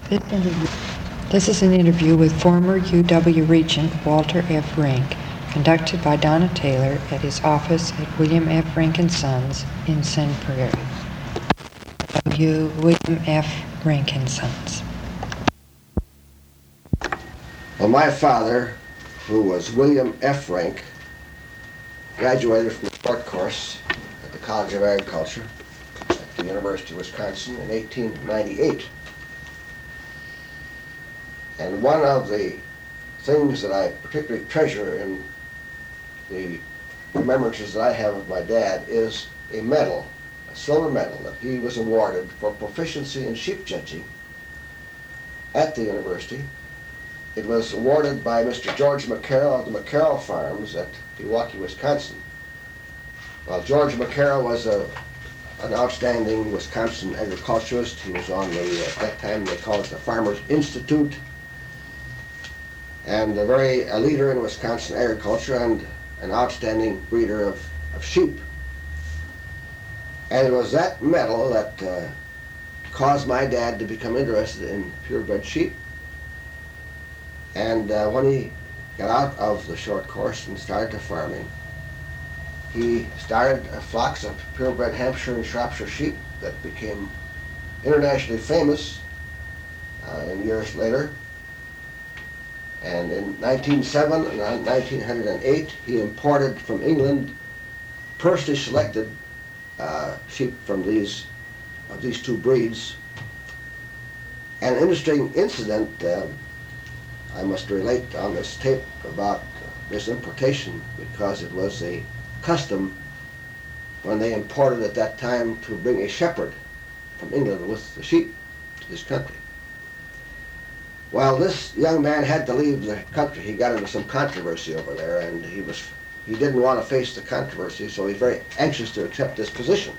This is an interview with former UW Regent Walter F. Rink, conducted by Donna Taylor at his office at William F. Rink & Sons in Sun Prairie. William F. Rink & Sons. Well, my father, who was William F. Rink, graduated from the short course at the College of Agriculture at the University of Wisconsin in 1898. And one of the things that I particularly treasure in the remembrances that I have of my dad is a medal, a silver medal that he was awarded for proficiency in sheep judging at the university. It was awarded by Mr. George McCarroll of the McCarroll Farms at Pewaukee, Wisconsin. Well, George McCarroll was an outstanding Wisconsin agriculturist. He was on the, at that time they called it the Farmers Institute, and a leader in Wisconsin agriculture and an outstanding breeder of sheep. And it was that medal that caused my dad to become interested in purebred sheep. And when he got out of the short course and started to farming, he started flocks of purebred Hampshire and Shropshire sheep that became internationally famous in years later. And in 1907 and 1908, he imported from England personally selected sheep from these two breeds. An interesting incident I must relate on this tape about this importation, because it was a custom when they imported at that time to bring a shepherd from England with the sheep to this country. Well, this young man had to leave the country. He got into some controversy over there, and he didn't want to face the controversy, so he's very anxious to accept this position.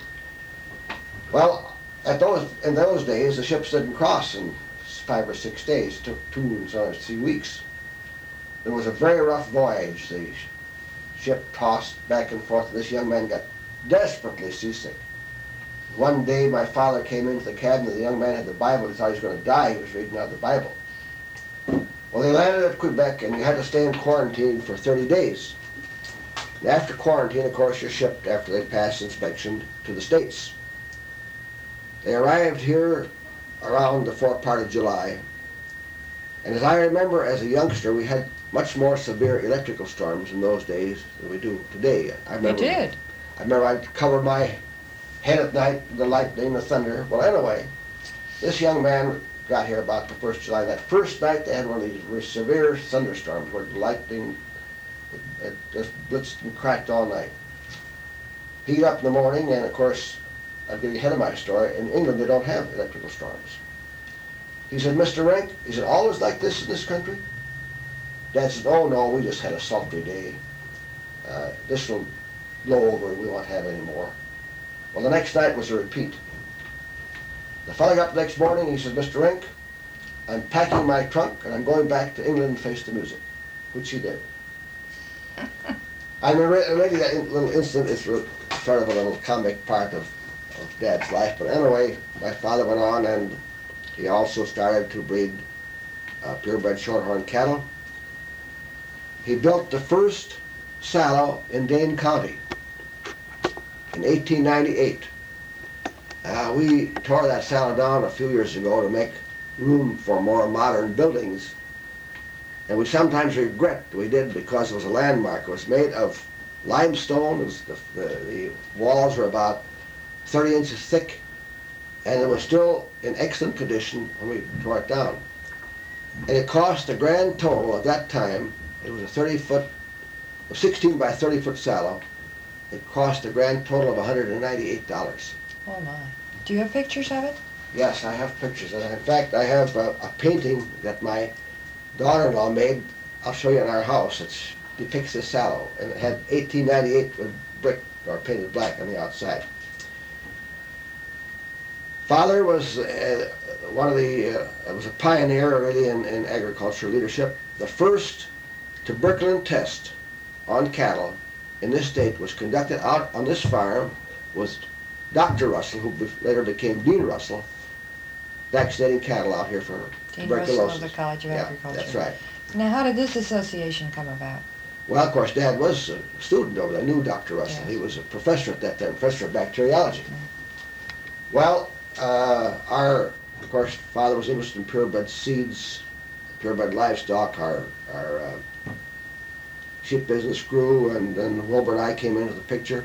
Well, in those days, the ships didn't cross in 5 or 6 days. It took 2 and sometimes 3 weeks. It was a very rough voyage. The ship tossed back and forth. This young man got desperately seasick. One day my father came into the cabin and the young man had the Bible. He thought he was going to die. He was reading out the Bible. Well, they landed at Quebec and you had to stay in quarantine for 30 days. And after quarantine, of course, you're shipped, after they pass inspection, to the States. They arrived here around the forepart of July. And as I remember, as a youngster, we had much more severe electrical storms in those days than we do today. You did? I remember I'd cover my head at night, the lightning, the thunder. Well, anyway, this young man got here about the 1st of July. That first night, they had one of these severe thunderstorms where the lightning it just blitzed and cracked all night. He got up in the morning, and of course, I'm getting ahead of my story. In England, they don't have electrical storms. He said, "Mr. Rink, is it always like this in this country?" Dad said, "Oh, no, we just had a sultry day. This will blow over and we won't have any more." Well, the next night was a repeat. The fellow got up the next morning, he said, "Mr. Rink, I'm packing my trunk and I'm going back to England and face the music," which he did. I'm relating that little incident. It's sort of a little comic part of Dad's life. But anyway, my father went on and he also started to breed purebred shorthorn cattle. He built the first sallow in Dane County in 1898. We tore that sallow down a few years ago to make room for more modern buildings. And we sometimes regret we did, because it was a landmark. It was made of limestone. The walls were about 30 inches thick, and it was still in excellent condition when we tore it down. And it cost a grand total at that time, it was a 16 by 30 foot sallow. It cost a grand total of $198. Oh my. Do you have pictures of it? Yes, I have pictures. And in fact, I have a painting that my daughter-in-law made. I'll show you in our house. It depicts this sallow, and it had 1898 with brick or painted black on the outside. Father was was a pioneer really in agricultural leadership. The first tuberculin test on cattle in this state was conducted out on this farm with Dr. Russell, who later became Dean Russell, vaccinating cattle out here for Dean Russell tuberculosis. of the College of Agriculture. That's right. Now, how did this association come about? Well, of course, Dad was a student over there. I knew Dr. Russell. Yes. He was a professor at that time, professor of bacteriology. Well, of course, father was interested in purebred seeds, purebred livestock. Our sheep business grew, and then Wilbur and I came into the picture.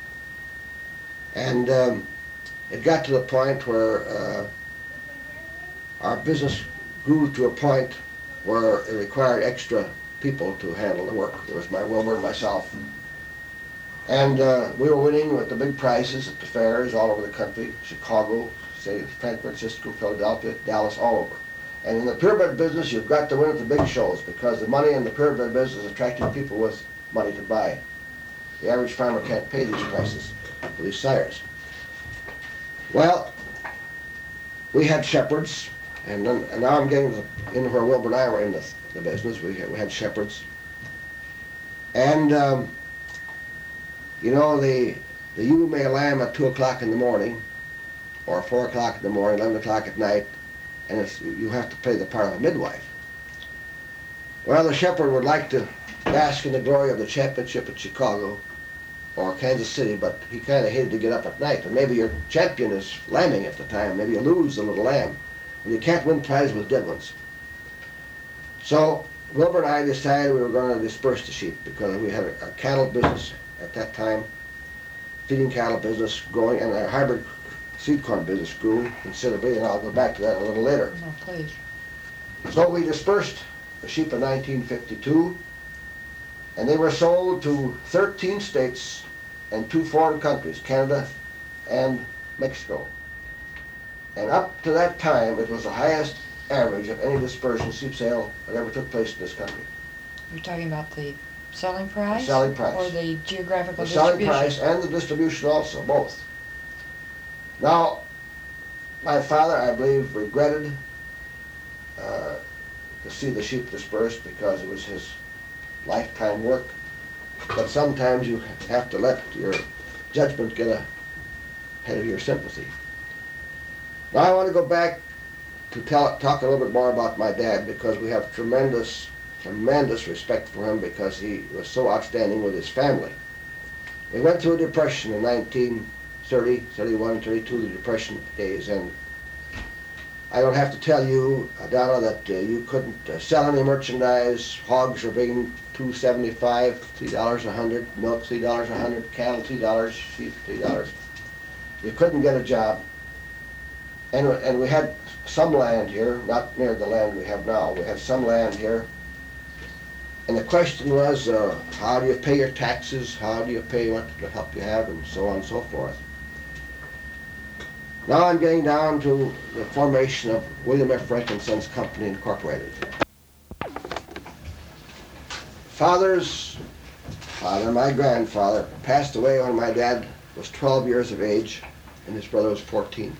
And it got to the point where our business grew to a point where it required extra people to handle the work. There was my Wilbur and myself. And we were winning with the big prizes at the fairs all over the country, Chicago, say San Francisco, Philadelphia, Dallas, all over. And in the purebred business, you've got to win at the big shows because the money in the purebred business is attracting people with money to buy. The average farmer can't pay these prices for these sires. Well, we had shepherds, and now I'm getting into where Wilbur and I were in the business. We had shepherds. And, you know, the ewe may lamb at 2 o'clock in the morning, or 4 o'clock in the morning, 11 o'clock at night, and you have to play the part of a midwife. Well, the shepherd would like to bask in the glory of the championship at Chicago or Kansas City, but he kind of hated to get up at night. And maybe your champion is lambing at the time. Maybe you lose the little lamb. And you can't win prizes with dead ones. So Wilbur and I decided we were going to disperse the sheep because we had a cattle business at that time, feeding cattle business growing, and our hybrid seed corn business grew considerably, and I'll go back to that a little later. No, please. So we dispersed the sheep in 1952, and they were sold to 13 states and 2 foreign countries, Canada and Mexico. And up to that time, it was the highest average of any dispersion sheep sale that ever took place in this country. You're talking about the selling price? The selling price. Or the geographical The distribution? selling price and the distribution also, both. Now, my father, I believe, regretted to see the sheep dispersed because it was his lifetime work. But sometimes you have to let your judgment get ahead of your sympathy. Now I want to go back to talk a little bit more about my dad because we have tremendous respect for him because he was so outstanding with his family. We went through a depression in 1930, 31, 32, the depression days, and I don't have to tell you, Donna, that you couldn't sell any merchandise. Hogs were being $2.75, $3 a hundred, milk $3 a hundred, cattle $2, sheep $3. You couldn't get a job. And we had some land here, not near the land we have now. We had some land here. And the question was, how do you pay your taxes? How do you pay what help you have? And so on and so forth. Now I'm getting down to the formation of William F. Frank and Sons Company Incorporated. Father's father, my grandfather, passed away when my dad was 12 years of age and his brother was 14.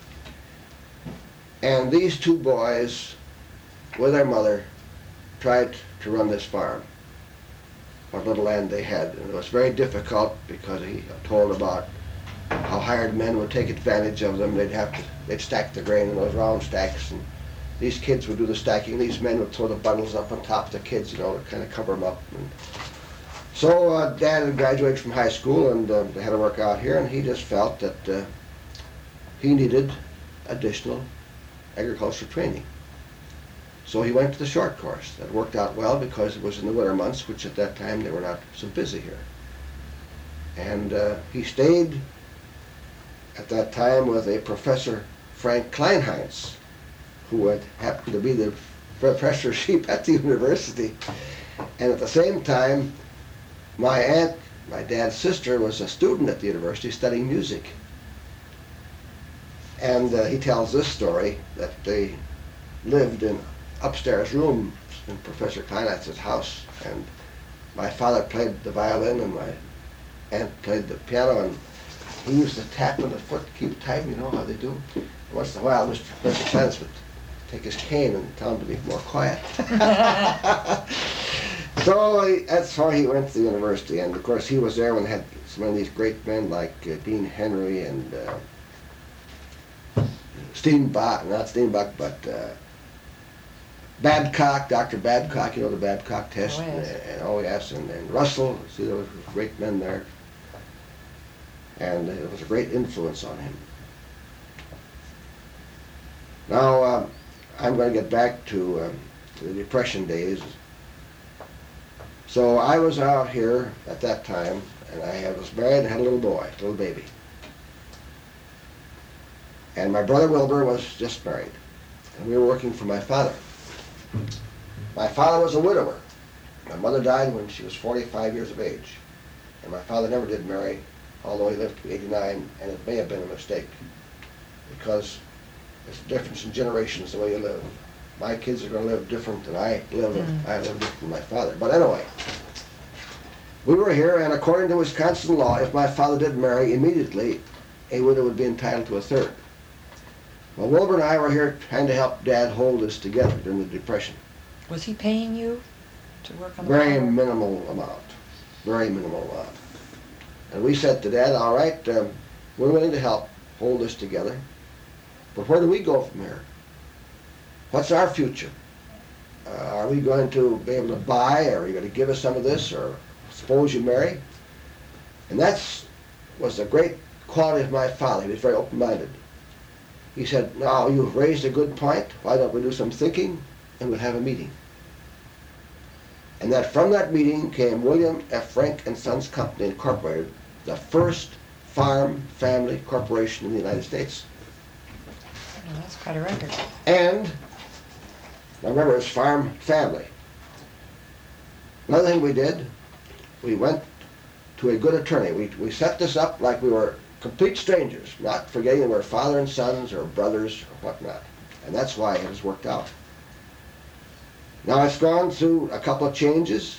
And these 2 boys, with their mother, tried to run this farm, what little land they had. And it was very difficult because he told about how hired men would take advantage of them. They'd stack the grain in those round stacks, and these kids would do the stacking. These men would throw the bundles up on top of the kids, to kind of cover them up. And so Dad had graduated from high school, and they had to work out here, and he just felt that he needed additional agricultural training. So he went to the short course. That worked out well because it was in the winter months, which at that time they were not so busy here. And he stayed at that time with a Professor Frank Kleinheinz, who had happened to be the professor of sheep at the university. And at the same time, my aunt, my dad's sister, was a student at the university studying music. And he tells this story, that they lived in upstairs rooms in Professor Kleinheinz's house, and my father played the violin and my aunt played the piano, and he used to tap with a foot to keep time, you know how they do. Once in a while, Mr. Professor Kleinheinz would take his cane and tell him to be more quiet. So that's how he went to the university, and of course he was there when they had some of these great men like Dean Henry and Steenbach, not Steenbach, but Babcock, Dr. Babcock, you know the Babcock test? Oh, yes. And Russell, see, there were great men there. And it was a great influence on him. Now, I'm going to get back to the Depression days. So I was out here at that time, and I was married and had a little boy, a little baby. And my brother Wilbur was just married, and we were working for my father. My father was a widower. My mother died when she was 45 years of age, and my father never did marry, although he lived to be 89, and it may have been a mistake, because there's a difference in generations the way you live. My kids are going to live different than I lived. I lived different than my father. But anyway, we were here, and according to Wisconsin law, if my father did marry immediately, a widow would be entitled to a third. Well, Wilbur and I were here trying to help Dad hold this together during the Depression. Was he paying you to work on the Very farm? minimal amount. Very minimal amount. And we said to Dad, all right, we're willing to help hold this together, but where do we go from here? What's our future? Are we going to be able to buy, or are you going to give us some of this, or suppose you marry? And that was the great quality of my father. He was very open-minded. He said, now, you've raised a good point. Why don't we do some thinking, and we'll have a meeting. And that from that meeting came William F. Frank and Sons Company Incorporated, the first farm family corporation in the United States. Oh, that's quite a record. And, now remember, it's farm family. Another thing we did, we went to a good attorney. We set this up like we were complete strangers, not forgetting we're father and sons or brothers or whatnot. And that's why it has worked out. Now it's gone through a couple of changes.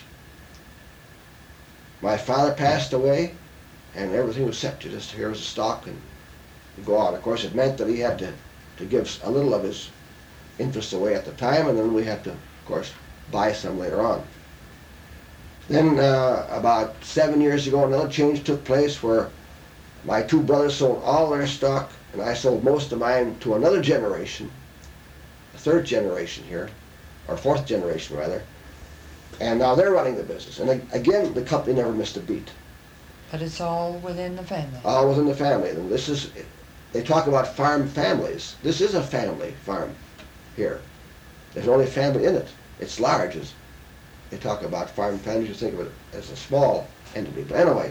My father passed away, and everything was set to just here was a stock and go on. Of course, it meant that he had to give a little of his interest away at the time, and then we had to, of course, buy some later on. Then about 7 years ago, another change took place where my two brothers sold all their stock, and I sold most of mine to another generation, a third generation here, or fourth generation rather, and now they're running the business. And again, the company never missed a beat. But it's all within the family. All within the family. And this is, they talk about farm families. This is a family farm here. There's only family in it. It's large. They talk about farm families, you think of it as a small entity. But anyway,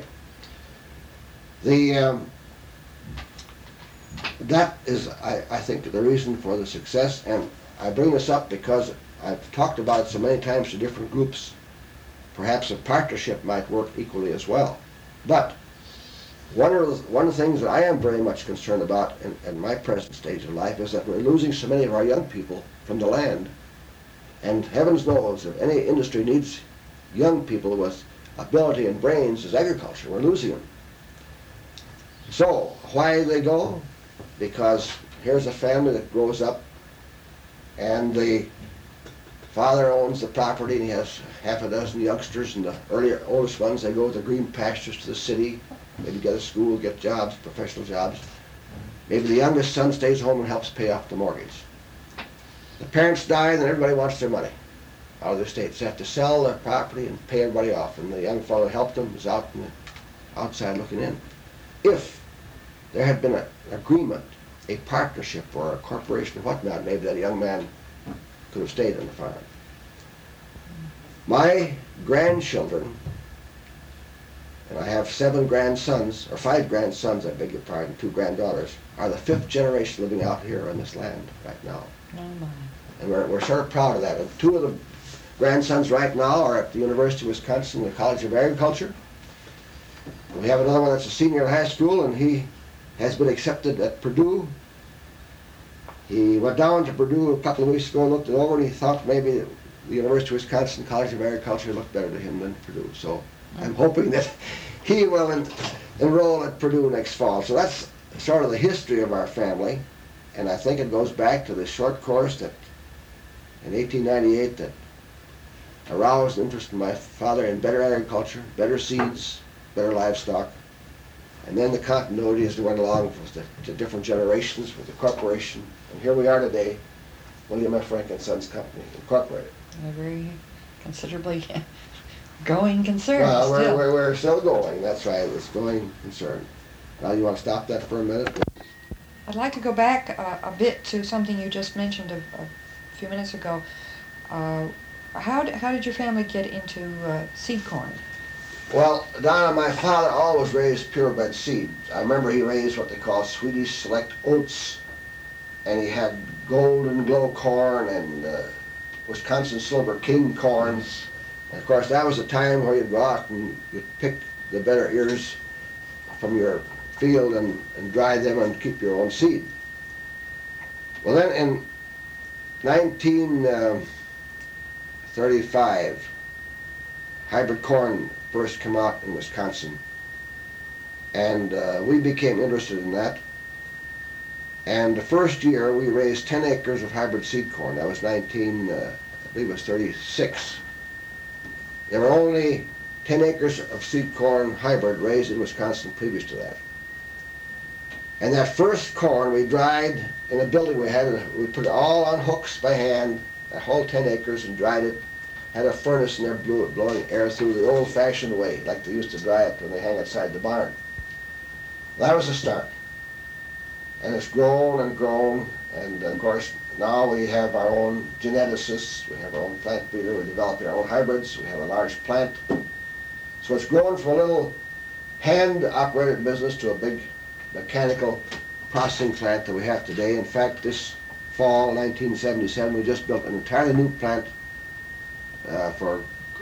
that is, I think, the reason for the success. And I bring this up because I've talked about it so many times to different groups. Perhaps a partnership might work equally as well. But one of the things that I am very much concerned about in my present stage of life is that we're losing so many of our young people from the land. And heavens knows if any industry needs young people with ability and brains is agriculture. We're losing them. So why do they go? Because here's a family that grows up, and the father owns the property, and he has half a dozen youngsters, and the oldest ones, they go to the green pastures to the city, maybe get a school, get jobs, professional jobs. Maybe the youngest son stays home and helps pay off the mortgage. The parents die, and then everybody wants their money out of their estates. They have to sell their property and pay everybody off, and the young fellow who helped them is out in the outside looking in. If there had been an agreement, a partnership, or a corporation or whatnot, maybe that young man could have stayed on the farm. My grandchildren, and I have 7 grandsons, or 5 grandsons, I beg your pardon, 2 granddaughters, are the 5th generation living out here on this land right now. Oh my. And we're sort of proud of that. And 2 of the grandsons right now are at the University of Wisconsin, the College of Agriculture. We have another one that's a senior in high school, and he has been accepted at Purdue. He went down to Purdue a couple of weeks ago, looked it over, and he thought maybe the University of Wisconsin College of Agriculture looked better to him than Purdue. So I'm hoping that he will enroll at Purdue next fall. So that's sort of the history of our family, and I think it goes back to the short course that in 1898 that aroused interest in my father in better agriculture, better seeds, better livestock, And then the continuity as we went along with the different generations with the corporation. And here we are today, William F. Rankin Sons Company, Incorporated. A very considerably going concern. Well, still. we're still going, that's right, it's going concern. Now you want to stop that for a minute? I'd like to go back a bit to something you just mentioned a few minutes ago. How did your family get into seed corn? Well, Donna, my father always raised purebred seeds. I remember he raised what they call Swedish Select Oats, and he had Golden Glow corn and Wisconsin Silver King corns. And of course, that was a time where you'd go out and you'd pick the better ears from your field and dry them and keep your own seed. Well, then in 1935, hybrid corn first came out in Wisconsin, and we became interested in that. And the first year we raised 10 acres of hybrid seed corn. That was I believe it was 36. There were only 10 acres of seed corn hybrid raised in Wisconsin previous to that. And that first corn we dried in a building we had. We put it all on hooks by hand, that whole 10 acres, and dried it. Had a furnace in there blowing air through the old-fashioned way, like they used to dry it when they hang outside the barn. That was the start. And it's grown and grown, and of course now we have our own geneticists, we have our own plant breeder, we're developing our own hybrids, we have a large plant. So it's grown from a little hand-operated business to a big mechanical processing plant that we have today. In fact, this fall, 1977, we just built an entirely new plant for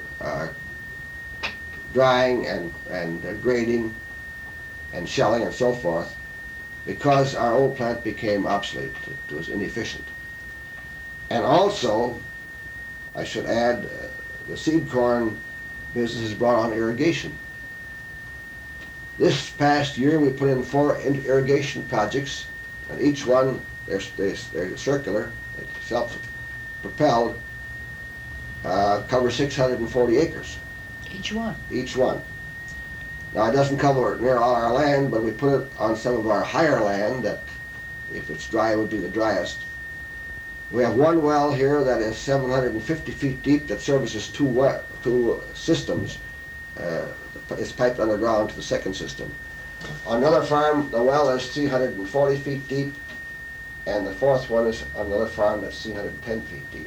drying and grading and shelling and so forth, because our old plant became obsolete. It was inefficient. And also, I should add, the seed corn business has brought on irrigation. This past year we put in 4 irrigation projects, and each one, they're circular, they're self-propelled, cover 640 acres. Each one? Each one. Now it doesn't cover near all our land, but we put it on some of our higher land that, if it's dry, would be the driest. We have one well here that is 750 feet deep that services two systems. It's piped underground to the second system. On another farm, the well is 340 feet deep, and the fourth one is on another farm that's 310 feet deep.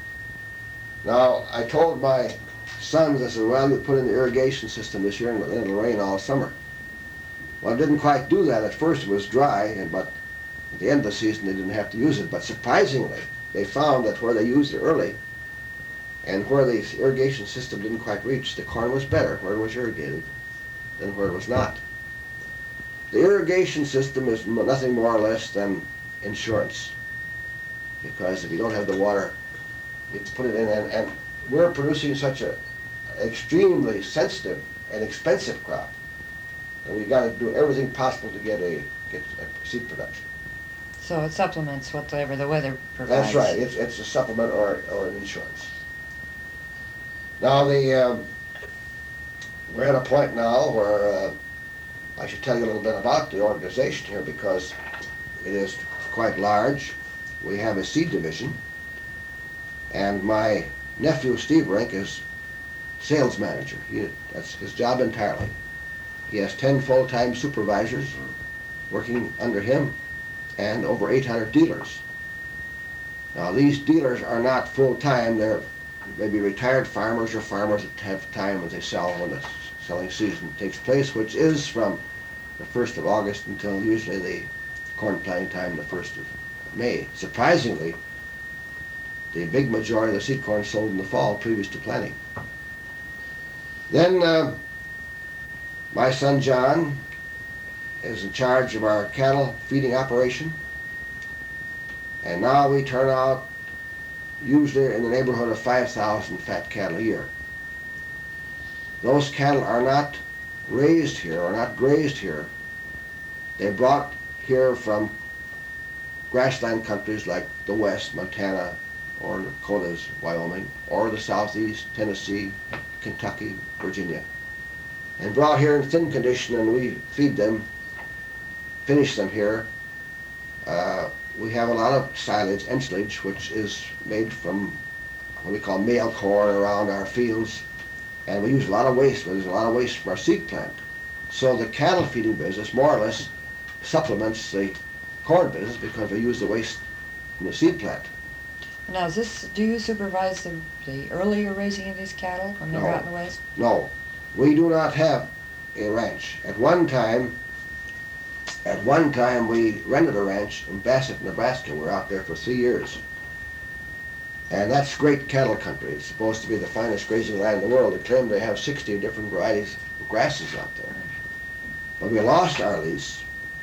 Now, I told my sons, I said, well, you put in the irrigation system this year and it'll rain all summer. Well, it didn't quite do that. At first it was dry, but at the end of the season they didn't have to use it. But surprisingly, they found that where they used it early and where the irrigation system didn't quite reach, the corn was better where it was irrigated than where it was not. The irrigation system is nothing more or less than insurance, because if you don't have the water, you put it in, and we're producing such an extremely sensitive and expensive crop, and we've got to do everything possible to get a seed production. So it supplements whatever the weather provides. That's right. It's a supplement or an insurance. Now we're at a point now where I should tell you a little bit about the organization here, because it is quite large. We have a seed division, and my nephew Steve Rink is sales manager. That's his job entirely. He has 10 full-time supervisors working under him and over 800 dealers. Now these dealers are not full-time. They're maybe retired farmers or farmers that have time when they sell when the selling season takes place, which is from the 1st of August until usually the corn planting time, the 1st of May. Surprisingly, the big majority of the seed corn sold in the fall previous to planting. Then my son John is in charge of our cattle feeding operation, and now we turn out usually in the neighborhood of 5,000 fat cattle a year. Those cattle are not raised here or not grazed here. They're brought here from grassland countries like the West, Montana, or the Dakotas, Wyoming, or the Southeast, Tennessee, Kentucky, Virginia. and brought here in thin condition, and we feed them, finish them here. We have a lot of silage, ensilage, which is made from what we call male corn around our fields, and we use a lot of waste. There's a lot of waste from our seed plant. So the cattle feeding business more or less supplements the corn business because we use the waste from the seed plant. Now, do you supervise the earlier raising of these cattle when they're out in the West? No, we do not have a ranch. At one time we rented a ranch in Bassett, Nebraska. We were out there for 3 years. And that's great cattle country. It's supposed to be the finest grazing land in the world. They claim they have 60 different varieties of grasses out there. But we lost our lease.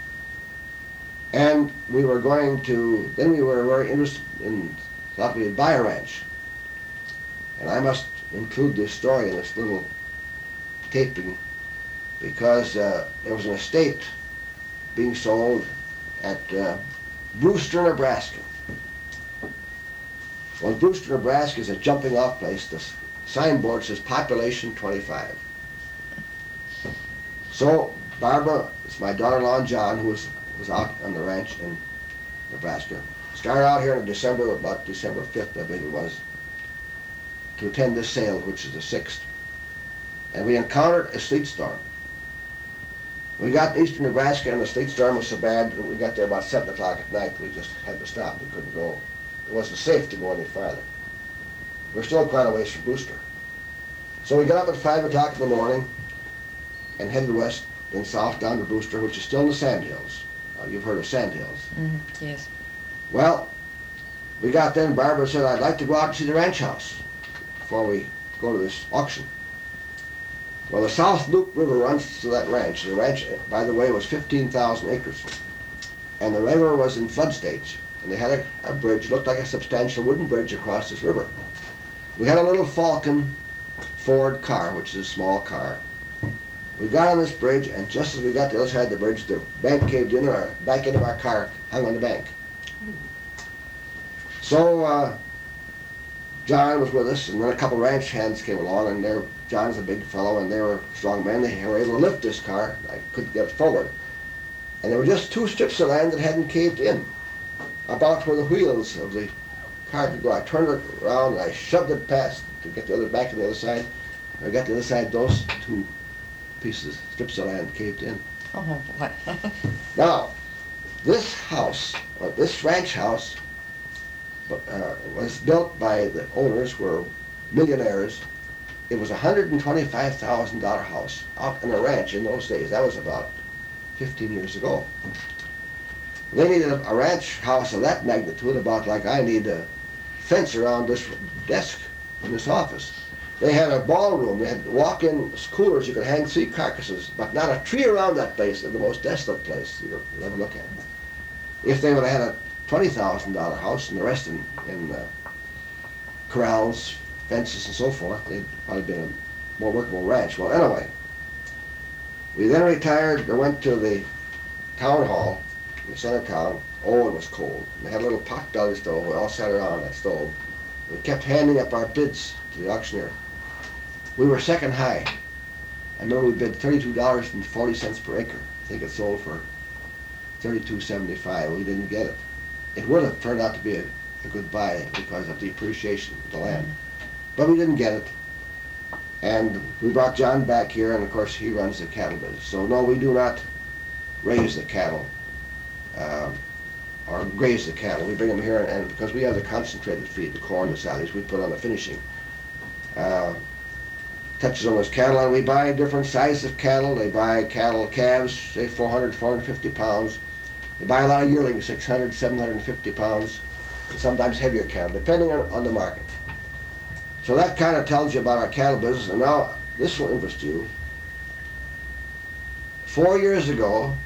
And we were very interested in, thought we'd buy a ranch. And I must include this story in this little taping because there was an estate being sold at Brewster, Nebraska. Well, Brewster, Nebraska is a jumping off place. The signboard says population 25. So Barbara, it's my daughter-in-law and John, who was out on the ranch in Nebraska, started out here in December, about December 5th, I believe it was, to attend this sale, which is the 6th. And we encountered a sleet storm. We got eastern Nebraska and the sleet storm was so bad that we got there about 7 o'clock at night. We just had to stop. We couldn't go. It wasn't safe to go any farther. We're still quite a ways from Brewster. So we got up at 5 o'clock in the morning and headed west, then south down to Brewster, which is still in the Sandhills. You've heard of Sandhills. Mm-hmm. Yes. Well, we got there and Barbara said, I'd like to go out and see the ranch house before we go to this auction. Well, the South Loup River runs to that ranch. The ranch, by the way, was 15,000 acres. And the river was in flood stage. And they had a bridge, looked like a substantial wooden bridge across this river. We had a little Falcon Ford car, which is a small car. We got on this bridge, and just as we got to the other side of the bridge, the bank caved in, and our back end of our car hung on the bank. So John was with us, and then a couple ranch hands came along, and John's a big fellow, and they were strong men. They were able to lift this car. I couldn't get it forward. And there were just 2 strips of land that hadn't caved in, about where the wheels of the car could go. I turned it around, and I shoved it past to get the other back on the other side. When I got to the other side, those 2 strips of land caved in. Oh, boy. Now, this house, or this ranch house, was built by the owners who were millionaires. It was a $125,000 house out on a ranch in those days. That was about 15 years ago. They needed a ranch house of that magnitude, about like I need a fence around this desk in this office. They had a ballroom. They had walk-in coolers. You could hang 3 carcasses, but not a tree around that place. The most desolate place you'll ever look at. If they would have had a $20,000 house and the rest in corrals, fences, and so forth, they'd probably been a more workable ranch. Well, anyway, we then retired and went to the town hall in the center of town. Oh, it was cold. They had a little pot-belly stove. We all sat around that stove. We kept handing up our bids to the auctioneer. We were second high. I remember we bid $32.40 per acre. I think it sold for $32.75. We didn't get it. It would have turned out to be a good buy because of the appreciation of the land. But we didn't get it. And we brought John back here, and of course he runs the cattle business. So no, we do not raise the cattle or graze the cattle. We bring them here, and because we have the concentrated feed, the corn, the silage, we put on the finishing touches on those cattle, and we buy different sizes of cattle. They buy cattle, calves, say 400, 450 pounds. They buy a lot of yearlings, 600, 750 pounds, and sometimes heavier cattle, depending on the market. So that kind of tells you about our cattle business, and now this will interest you. 4 years ago,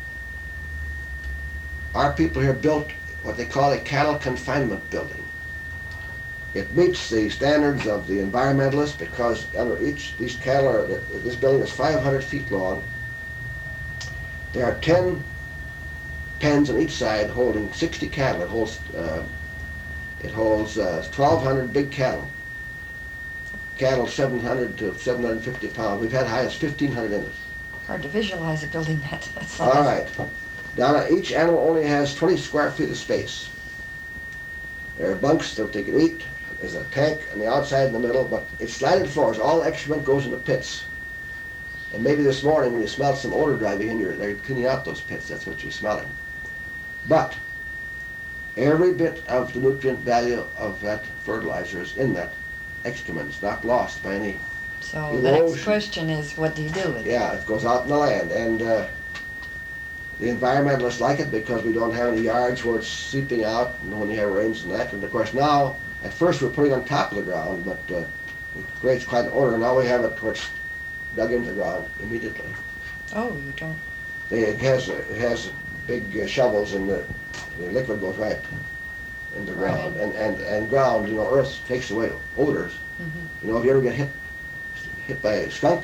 our people here built what they call a cattle confinement building. It meets the standards of the environmentalists because under these cattle this building is 500 feet long. There are 10 pens on each side holding 60 cattle. It holds 1,200 big cattle. cattle 700 to 750 pounds. We've had high as 1,500 in it. Hard to visualize a building that size. All right. Now, each animal only has 20 square feet of space. There are bunks that they can eat. There's a tank on the outside in the middle, but it's slatted floors. All excrement goes in the pits. And maybe this morning when you smelled some odor driving in, they're cleaning out those pits. That's what you're smelling. But every bit of the nutrient value of that fertilizer is in that excrement. It's not lost by any So erosion. the next question is, what do you do with it? Yeah, it goes out in the land. And the environmentalists like it because we don't have any yards where it's seeping out and when you have rains and that. And of course now, at first we're putting it on top of the ground, but it creates quite an odor. Now we have it where it's dug into the ground immediately. Oh, you don't. It has big shovels and the liquid goes right in the ground. Right. And ground, earth takes away odors. Mm-hmm. If you ever get hit by a skunk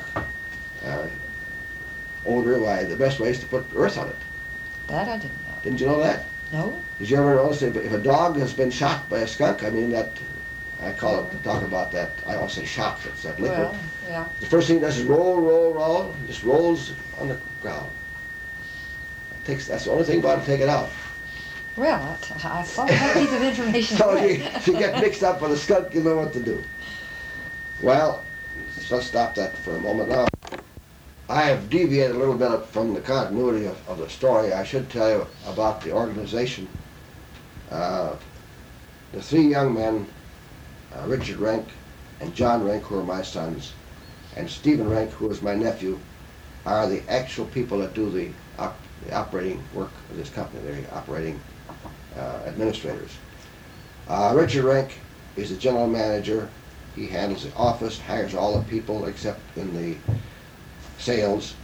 odor, why the best way is to put earth on it. That I didn't know. Didn't you know that? No? Did you ever notice if a dog has been shot by a skunk, I call it, to talk about that, I don't say shock, it's that liquid. Well, yeah. The first thing it does is roll, it just rolls on the ground. That's the only thing about it, take it out. Well, I saw that piece of information. So if you get mixed up with a skunk, you know what to do. Well, let's stop that for a moment now. I have deviated a little bit from the continuity of the story. I should tell you about the organization. The three young men, Richard Renk and John Renk, who are my sons, and Stephen Renk, who is my nephew, are the actual people that do the operating work of this company. They're the operating administrators. Richard Renk is the general manager. He handles the office, hires all the people except in the sales,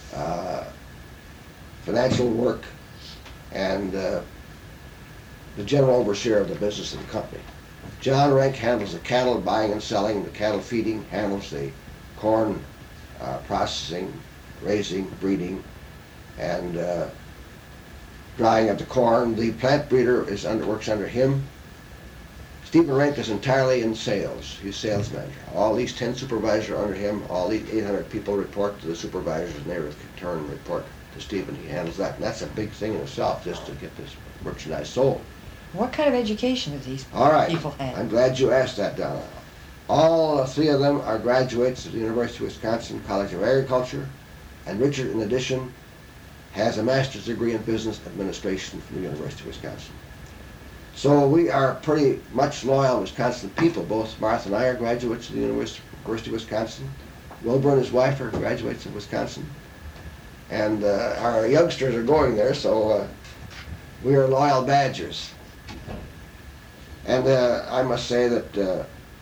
financial work, and the general overseer of the business of the company. John Renk handles the cattle buying and selling, the cattle feeding, handles the corn processing, raising, breeding, and drying of the corn. The plant breeder works under him. Stephen Renk is entirely in sales. He's sales manager. All these 10 supervisors are under him. All these 800 people report to the supervisors, and they in turn report to Stephen. He handles that, and that's a big thing in itself, just to get this merchandise sold. What kind of education do these people have? I'm glad you asked that, Donna. All three of them are graduates of the University of Wisconsin College of Agriculture, and Richard, in addition, has a master's degree in business administration from the University of Wisconsin. So we are pretty much loyal Wisconsin people. Both Martha and I are graduates of the University of Wisconsin. Wilbur and his wife are graduates of Wisconsin. And our youngsters are going there, so we are loyal Badgers. And I must say that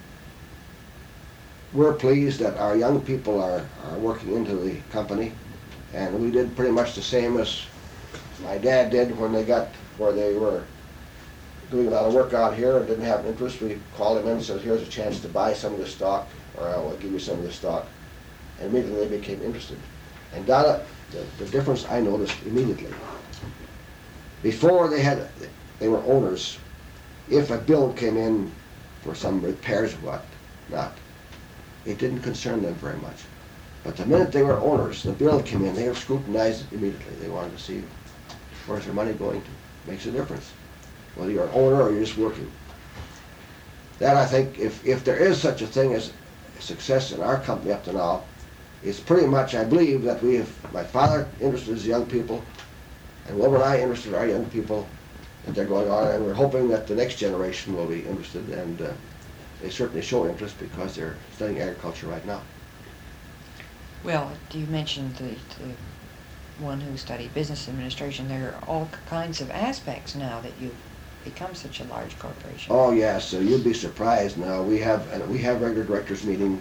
we're pleased that our young people are working into the company. And we did pretty much the same as my dad did when they got where they were doing a lot of work out here and didn't have an interest. We called him in and said, here's a chance to buy some of this stock, or I will give you some of this stock. And immediately they became interested. And Donna, the difference I noticed immediately. Before they were owners. If a bill came in for some repairs or whatnot, it didn't concern them very much. But the minute they were owners, the bill came in, they scrutinized it immediately. They wanted to see where's their money going to. Makes a difference, whether you're an owner or you're just working. That, I think, if there is such a thing as success in our company up to now, it's pretty much, I believe, that my father interested his young people, and Wilbur and I interested our young people, that they're going on, and we're hoping that the next generation will be interested, and they certainly show interest because they're studying agriculture right now. Well, you mentioned the one who studied business administration. There are all kinds of aspects now that you've become such a large corporation. Oh yes, you'd be surprised now. We have regular directors meeting.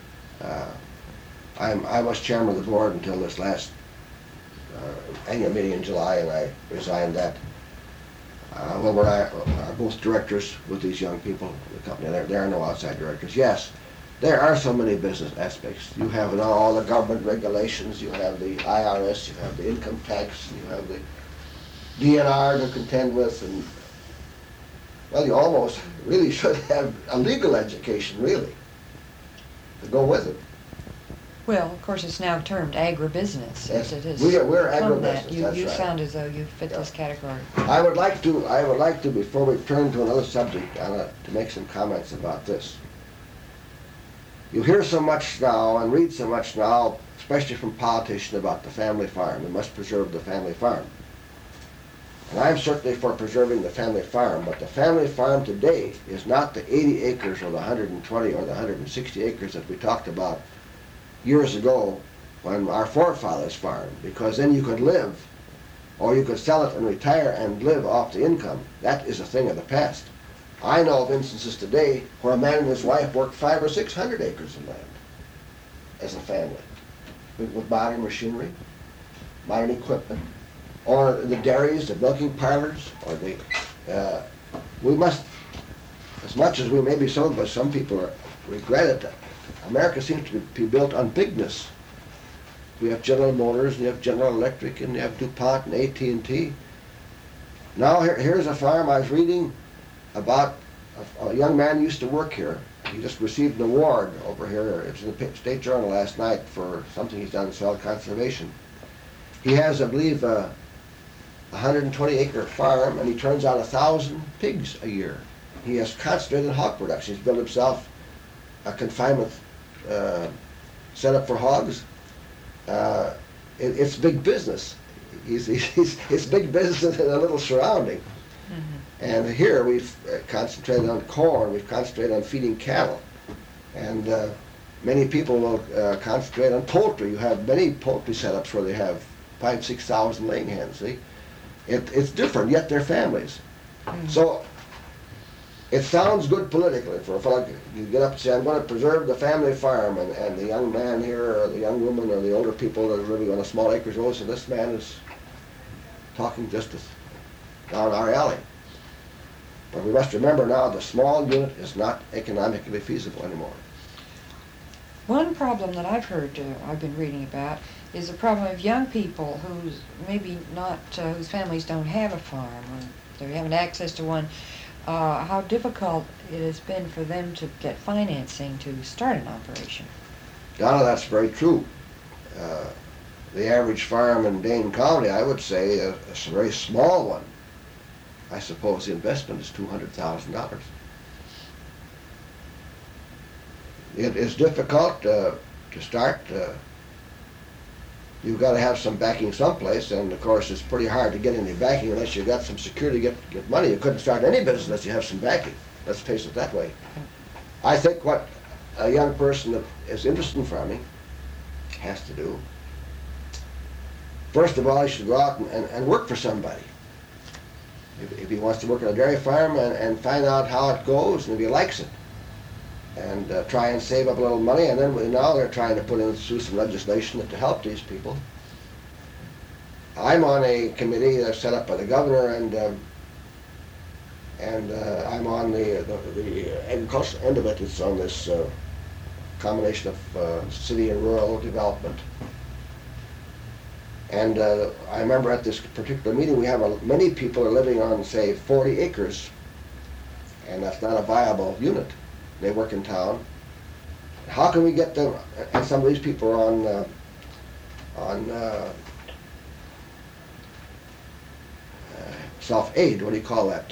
I was chairman of the board until this last annual meeting in July, and I resigned that. Wilbur and I are both directors with these young people in the company. There are no outside directors. Yes, there are so many business aspects. You have now all the government regulations, you have the IRS, you have the income tax, you have the DNR to contend with, and well, you almost really should have a legal education, really. to go with it. Well, of course, it's now termed agribusiness. Yes, It is we're from agribusiness. that. You That's right. sound as though you fit Yeah. this category. I would like to, before we turn to another subject, Anna, to make some comments about this. You hear so much now and read so much now, especially from politicians, about the family farm. We must preserve the family farm. And I'm certainly for preserving the family farm, but the family farm today is not the 80 acres or the 120 or the 160 acres that we talked about years ago when our forefathers farmed, because then you could live, or you could sell it and retire and live off the income. That is a thing of the past. I know of instances today where a man and his wife work 500 or 600 acres of land as a family, with modern machinery, modern equipment, or the dairies, the milking parlors, or we must, as much as we may be so, but some people regret it, America seems to be built on bigness. We have General Motors, and you have General Electric, and you have DuPont and AT&T. Now here's a farm I was reading about. A young man who used to work here. He just received an award over here. It was in the State Journal last night for something he's done in soil conservation. He has, I believe, 120-acre farm, and he turns out 1,000 pigs a year. He has concentrated hog production. He's built himself a confinement setup for hogs. It's big business. It's big business in a little surrounding. Mm-hmm. And here we've concentrated on corn. We've concentrated on feeding cattle, and many people will concentrate on poultry. You have many poultry setups where they have 5,000 to 6,000 laying hens. See, it's different, yet they're families. Mm-hmm. So it sounds good politically for a fellow. You get up and say, "I'm going to preserve the family farm," and the young man here, or the young woman, or the older people that are living on a small acreage, oh, so this man is talking just down our alley. But we must remember now the small unit is not economically feasible anymore. One problem that I've heard, I've been reading about, is the problem of young people whose maybe not, whose families don't have a farm, or they haven't access to one. How difficult it has been for them to get financing to start an operation. Donna, that's very true. The average farm in Dane County, I would say, a very small one. I suppose the investment is $200,000. It is difficult to start. You've got to have some backing someplace, and of course it's pretty hard to get any backing unless you've got some security to get money. You couldn't start any business unless you have some backing. Let's face it that way. I think what a young person that is interested in farming has to do, first of all, he should go out and work for somebody. If he wants to work on a dairy farm and find out how it goes and if he likes it, and try and save up a little money, and then now they're trying to put in through some legislation to help these people. I'm on a committee that's set up by the governor, and I'm on the agricultural end of it. It's on this combination of city and rural development. And I remember at this particular meeting we have many people are living on, say, 40 acres, and that's not a viable unit. They work in town. How can we get them, and some of these people are on self-aid, what do you call that?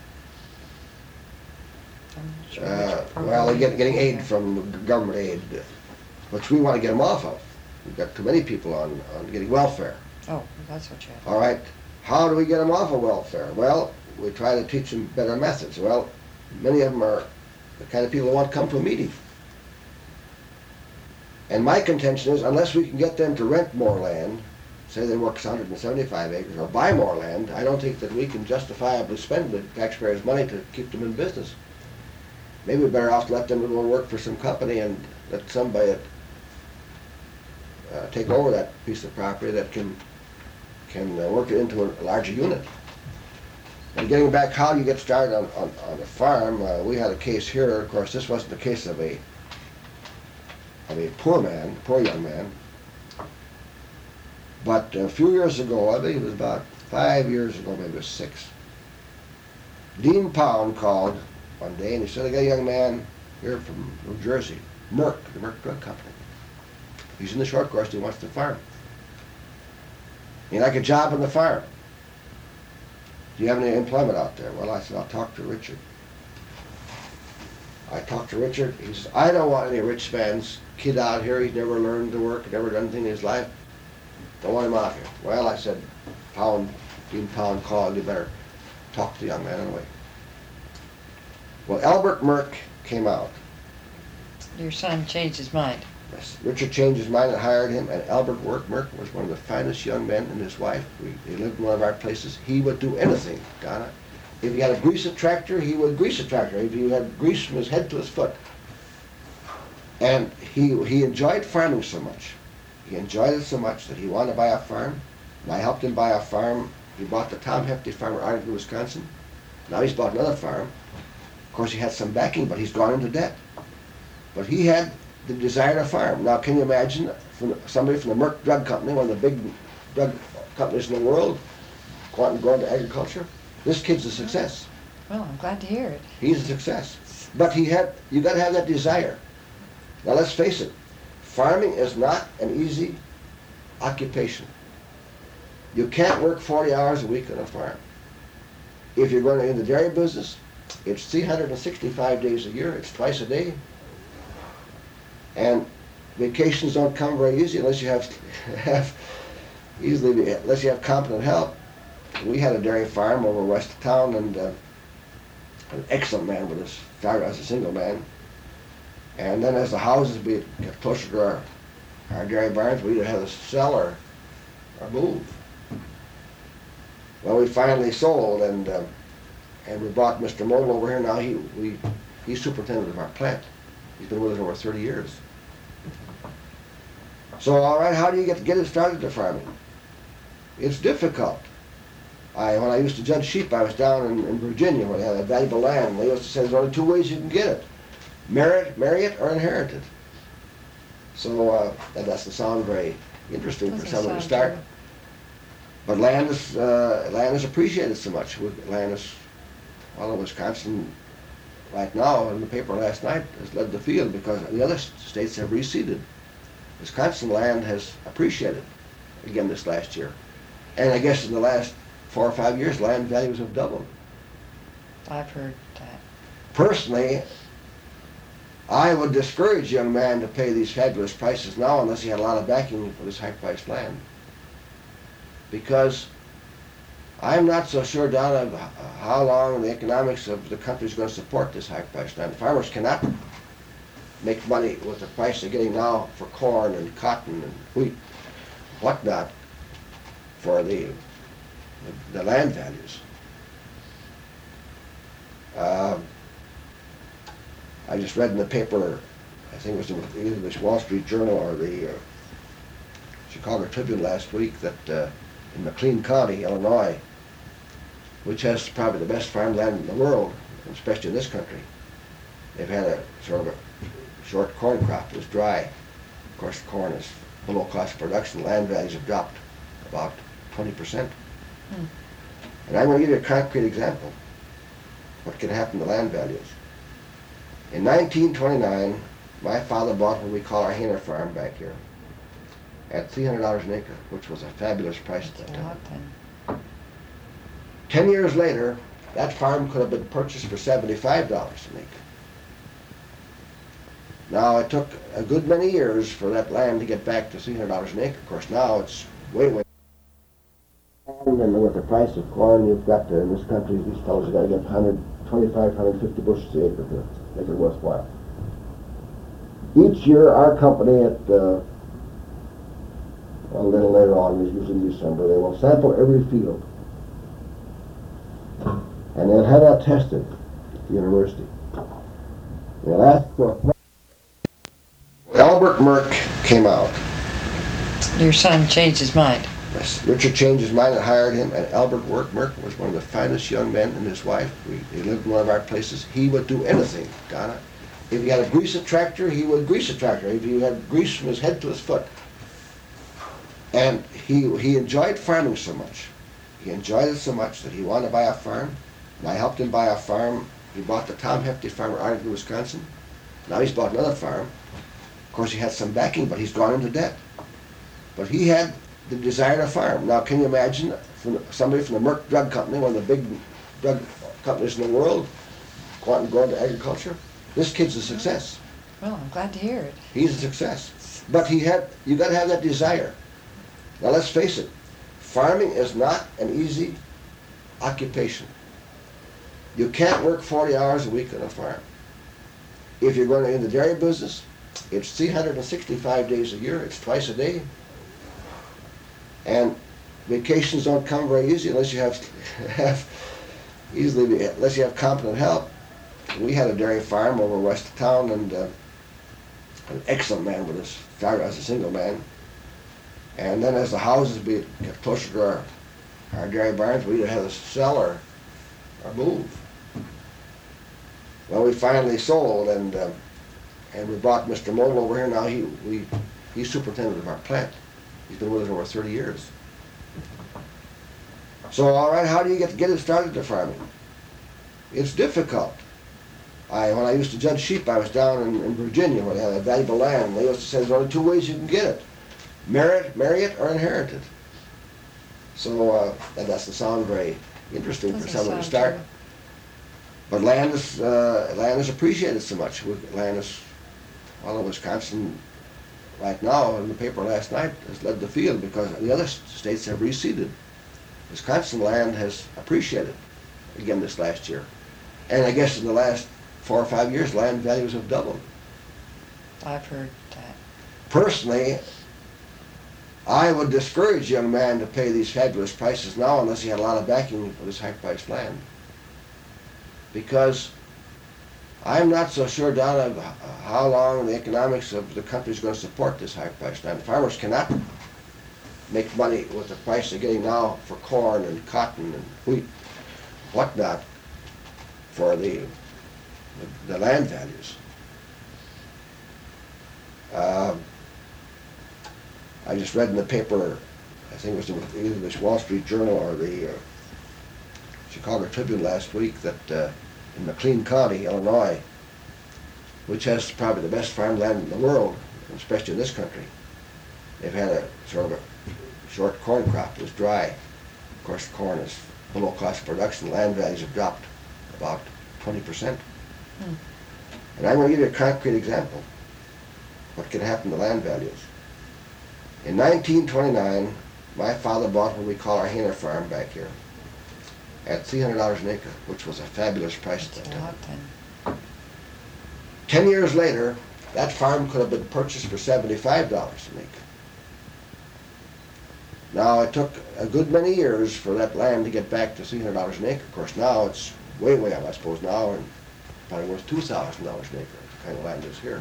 Well, they're getting aid from government aid, which we want to get them off of. We've got too many people on getting welfare. Oh, that's what you have. All right. How do we get them off of welfare? Well, we try to teach them better methods. Well, many of them are the kind of people who want to come to a meeting. And my contention is, unless we can get them to rent more land, say they work 175 acres, or buy more land, I don't think that we can justifiably spend the taxpayers' money to keep them in business. Maybe we're better off to let them go work for some company and let somebody take over that piece of property that can work it into a larger unit. And getting back, how do you get started on a farm? We had a case here. Of course, this wasn't the case of a poor young man. But a few years ago, I think it was about 5 years ago, maybe it was 6, Dean Pound called one day, and he said, "I got a young man here from New Jersey. Merck, the Merck Drug Company. He's in the short course, he wants to farm. He'd like a job on the farm. Do you have any employment out there? Well, I said, I'll talk to Richard. I talked to Richard. He says, I don't want any rich man's kid out here. He's never learned to work, never done anything in his life. Don't want him out here. Well, I said, Dean Pound called, you better talk to the young man anyway. Well, Albert Merck came out. Your son changed his mind. Yes. Richard changed his mind and hired him, and Albert Merck was one of the finest young men, and his wife. They lived in one of our places. He would do anything, Donna. If he had to grease a tractor, he would grease a tractor. If he had grease from his head to his foot. And he enjoyed farming so much. He enjoyed it so much that he wanted to buy a farm. And I helped him buy a farm. He bought the Tom Hefty farm in Arlington, Wisconsin. Now he's bought another farm. Of course, he had some backing, but he's gone into debt. But he had the desire to farm. Now, can you imagine somebody from the Merck Drug Company, one of the big drug companies in the world, wanting to go into agriculture? This kid's a success. Well, I'm glad to hear it. He's a success. But you got to have that desire. Now, let's face it. Farming is not an easy occupation. You can't work 40 hours a week on a farm. If you're going into the dairy business, it's 365 days a year. It's twice a day. And vacations don't come very easy unless you have competent help. We had a dairy farm over west of town, and an excellent man with us, started as a single man. And then as the houses get closer to our dairy barns, we either had to sell or move. Well, we finally sold, and we brought Mr. Moll over here. Now he's superintendent of our plant. He's been with us over 30 years. So, all right, how do you get it started to farming? It's difficult. When I used to judge sheep, I was down in Virginia where they had a valuable land. And they used to say there's only two ways you can get it: marry it, or inherit it. So that doesn't sound very interesting for someone to start. True. But land is appreciated so much. Land is, well, in Wisconsin, right now, in the paper last night, has led the field because the other states have receded. Wisconsin land has appreciated again this last year. And I guess in the last 4 or 5 years, land values have doubled. I've heard that. Personally, I would discourage young man to pay these fabulous prices now unless he had a lot of backing for this high-priced land. Because I'm not so sure, Don, of how long the economics of the country is going to support this high-priced land. Farmers cannot make money with the price they're getting now for corn and cotton and wheat, whatnot, for the land values. I just read in the paper, I think it was either the Wall Street Journal or the Chicago Tribune last week, that in McLean County, Illinois, which has probably the best farmland in the world, especially in this country, they've had a sort of a short corn crop. It was dry. Of course, corn is below cost production. Land values have dropped about 20%. And I'm going to give you a concrete example what can happen to land values. In 1929, my father bought what we call our Hainer farm back here at $300 an acre, which was a fabulous price at that time. 10 years later, that farm could have been purchased for $75 an acre. Now, it took a good many years for that land to get back to $300 an acre. Of course, now it's way. And with the price of corn, you've got to, in this country, these fellows have got to get 125, 150 bushels an acre to make it worthwhile. Each year, our company a little later on, usually in December, they will sample every field. And they'll have that tested at the university. They'll ask for... Albert Merck came out. Your son changed his mind. Yes. Richard changed his mind and hired him, and Albert Merck was one of the finest young men, and his wife. They lived in one of our places. He would do anything, Donna. If he had to grease a tractor, he would grease a tractor. If he had grease from his head to his foot. And he enjoyed farming so much. He enjoyed it so much that he wanted to buy a farm. And I helped him buy a farm. He bought the Tom Hefty farm in Arlington, Wisconsin. Now he's bought another farm. Of course, he had some backing, but he's gone into debt. But he had the desire to farm. Now, can you imagine somebody from the Merck Drug Company, one of the big drug companies in the world, wanting to go into agriculture? This kid's a success. Well, I'm glad to hear it. He's a success. But you got to have that desire. Now, let's face it. Farming is not an easy occupation. You can't work 40 hours a week on a farm. If you're going in the dairy business, it's 365 days a year. It's twice a day. And vacations don't come very easy unless you have unless you have competent help. We had a dairy farm over west of town, and an excellent man with us. Started as a single man. And then as the houses get closer to our dairy barns, we either had to sell or move. Well, we finally sold, and we brought Mr. Mole over here. Now he's superintendent of our plant. He's been with us over 30 years. So, all right, how do you get it started to farming? It's difficult. When I used to judge sheep, I was down in Virginia where they had valuable land. They used to say there's only two ways you can get it: marry it, or inherit it. So that doesn't sound very interesting for someone to start. True. But land is appreciated so much. Land is, well, in Wisconsin, right now, in the paper last night, has led the field because the other states have receded. Wisconsin land has appreciated again this last year. And I guess in the last 4 or 5 years, land values have doubled. I've heard that. Personally, I would discourage young man to pay these fabulous prices now unless he had a lot of backing for this high-priced land. Because I'm not so sure down of how long the economics of the country is going to support this high-priced land. Farmers cannot make money with the price they're getting now for corn and cotton and wheat, whatnot, for the land values. I just read in the paper, I think it was either the Wall Street Journal or the Chicago Tribune last week, that in McLean County, Illinois, which has probably the best farmland in the world, especially in this country, they've had a sort of a short corn crop. It was dry. Of course, corn is below cost of production. Land values have dropped about 20%. And I'm going to give you a concrete example what can happen to land values. In 1929, my father bought what we call our Hainer farm back here at $300 an acre, which was a fabulous price at that time. 10 years later, that farm could have been purchased for $75 an acre. Now, it took a good many years for that land to get back to $300 an acre. Of course, now it's way, way up, I suppose, now, and probably worth $2,000 an acre, the kind of land is here.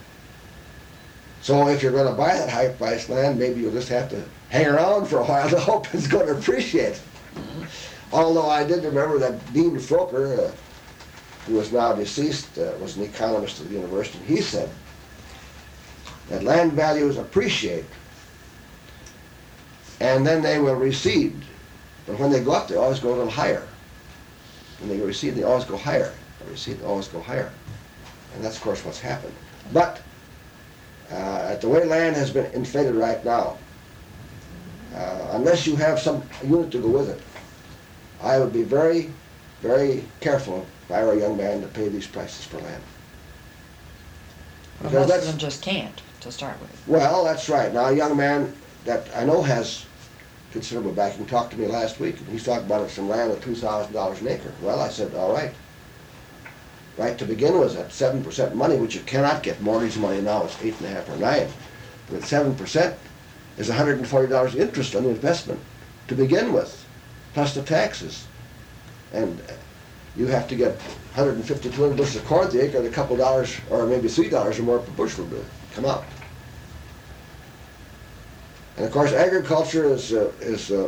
So if you're going to buy that high-priced land, maybe you'll just have to hang around for a while to hope it's going to appreciate. Although I did remember that Dean Froker, who is now deceased, was an economist at the university. He said that land values appreciate and then they will recede. But when they go up, they always go a little higher. When they recede, they always go higher. They recede, they always go higher. And that's, of course, what's happened. But the way land has been inflated right now, unless you have some unit to go with it, I would be very, very careful if I were a young man to pay these prices for land. Well, most of them just can't, to start with. Well, that's right. Now, a young man that I know has considerable backing talked to me last week, and he's talking about some land at $2,000 an acre. Well, I said, all right. Right to begin with, at 7% money, which you cannot get mortgage money now, it's 8.5 or 9. But at 7% is $140 interest on the investment to begin with, plus the taxes. And you have to get 150, 200 bushels of corn at the acre, and a couple dollars, or maybe $3 or more per bushel to come out. And of course, agriculture is a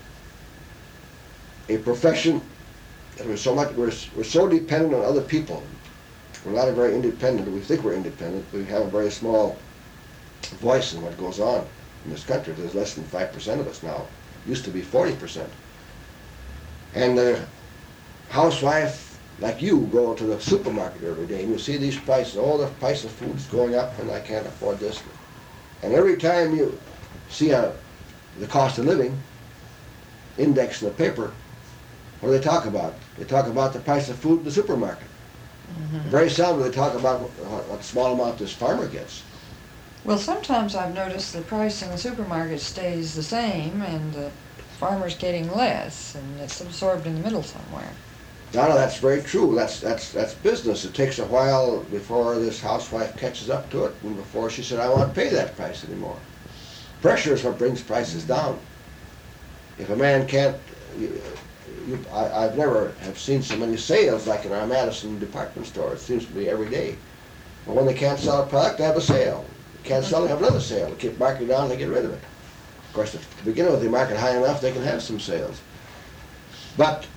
profession that we're so dependent on other people. We're not very independent. We think we're independent. We have a very small voice in what goes on in this country. There's less than 5% of us now. It used to be 40%. And the housewife like you go to the supermarket every day and you see these prices, all the price of food's going up and I can't afford this. And every time you see the cost of living index in the paper, what do they talk about? They talk about the price of food in the supermarket. Mm-hmm. Very seldom do they talk about what small amount this farmer gets. Well, sometimes I've noticed the price in the supermarket stays the same and the farmer's getting less, and it's absorbed in the middle somewhere. Donna, that's very true. That's business. It takes a while before this housewife catches up to it, and before she said, I won't pay that price anymore. Pressure is what brings prices down. If a man can't, I've never have seen so many sales like in our Madison department store. It seems to be every day. But when they can't sell a product, they have a sale. They can't sell, they have another sale. They keep marking down, they get rid of it. Of course, to begin with, they mark it high enough, they can have some sales. But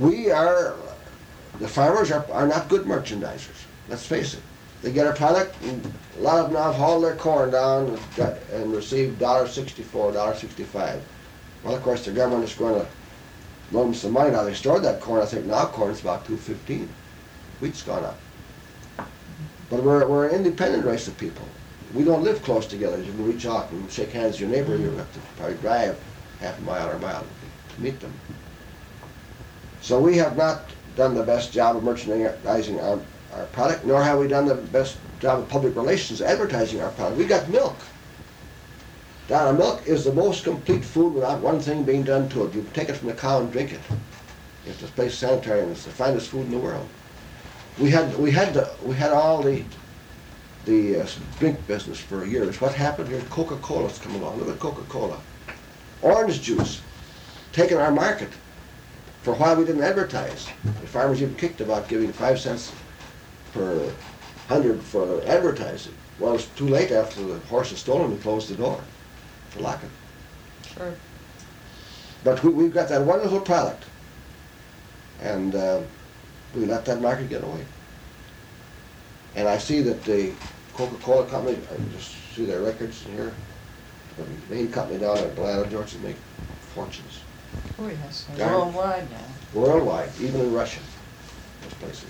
the farmers are not good merchandisers. Let's face it. They get a product, and a lot of them now haul their corn down and receive $1.64, $1.65. Well, of course, the government is going to loan them some money. Now, they stored that corn. I think now corn's about $2.15. Wheat's gone up. But we're an independent race of people. We don't live close together. You can reach out and shake hands with your neighbor. You have to probably drive half a mile or a mile to meet them. So we have not done the best job of merchandising our product, nor have we done the best job of public relations advertising our product. We got milk. Donna, milk is the most complete food without one thing being done to it. You take it from the cow and drink it. It's the place sanitary, and it's the finest food in the world. We had all the drink business for years. What happened here? Coca-Cola's come along. Look at Coca-Cola. Orange juice, taking our market. For a while we didn't advertise. The farmers even kicked about giving 5 cents per 100 for advertising. Well, it's too late after the horse is stolen. We closed the door to lock it. Sure. But we've got that wonderful product, and we let that market get away. And I see that the Coca-Cola company, I just see their records here, the main company down at Atlanta, Georgia, make fortunes. Oh yes, worldwide now. Worldwide, even in Russia, those places.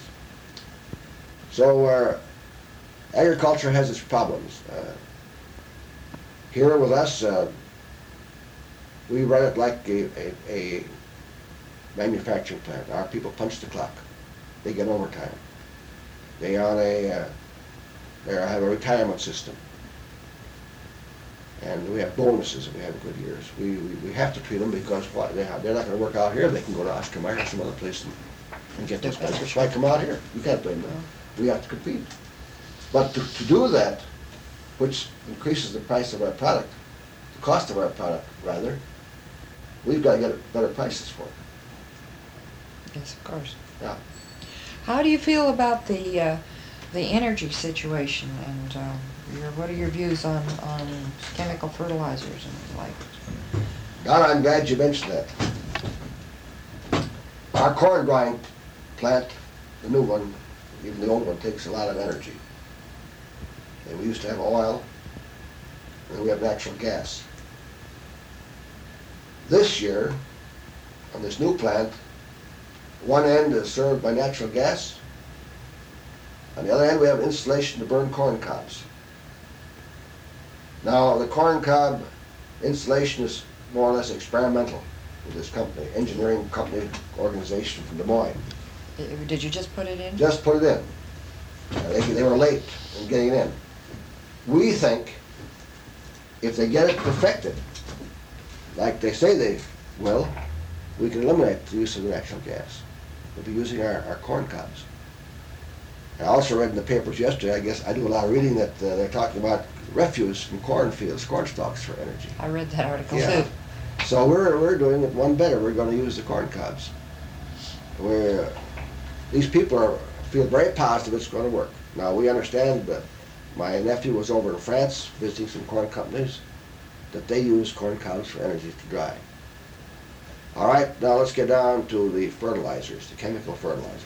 So agriculture has its problems. Here with us, we run it like a manufacturing plant. Our people punch the clock. They get overtime. They have a retirement system. And we have bonuses if we have good years. We have to treat them because they're not going to work out here. They can go to Oscar Mayer or some other place and get those benefits. Why come out here? You can't blame them. We have to compete. But to do that, which increases the price of our product, the cost of our product, rather, we've got to get better prices for it. Yes, of course. Yeah. How do you feel about the energy situation, and what are your views on chemical fertilizers and the like? Don, I'm glad you mentioned that. Our corn drying plant, the new one, even the old one, takes a lot of energy. And we used to have oil, and we have natural gas. This year, on this new plant, one end is served by natural gas. On the other end, we have insulation to burn corn cobs. Now, the corn cob insulation is more or less experimental with this company, engineering company organization from Des Moines. Did you just put it in? Just put it in. They were late in getting it in. We think if they get it perfected, like they say they will, we can eliminate the use of the natural gas. We'll be using our corn cobs. I also read in the papers yesterday, I guess I do a lot of reading, that they're talking about refuse from cornfields, corn stalks for energy. I read that article Yeah. too. So we're doing it one better. We're going to use the corn cobs. These people feel very positive it's going to work. Now we understand that my nephew was over in France visiting some corn companies, that they use corn cobs for energy to dry. All right, now let's get down to the fertilizers, the chemical fertilizers.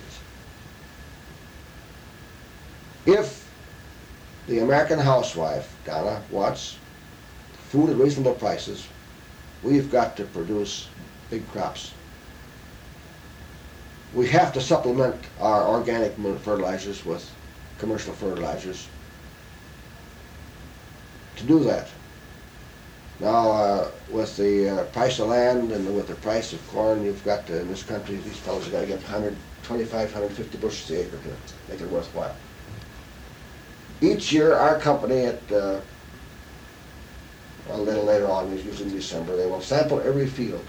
If the American housewife, Donna, wants food at reasonable prices, we've got to produce big crops. we have to supplement our organic fertilizers with commercial fertilizers to do that. Now, with the price of land and with the price of corn, you've got to, in this country, these fellows have got to get 125, 150 bushels a acre to make it worthwhile. Each year, our company well, a little later on, usually in December, they will sample every field.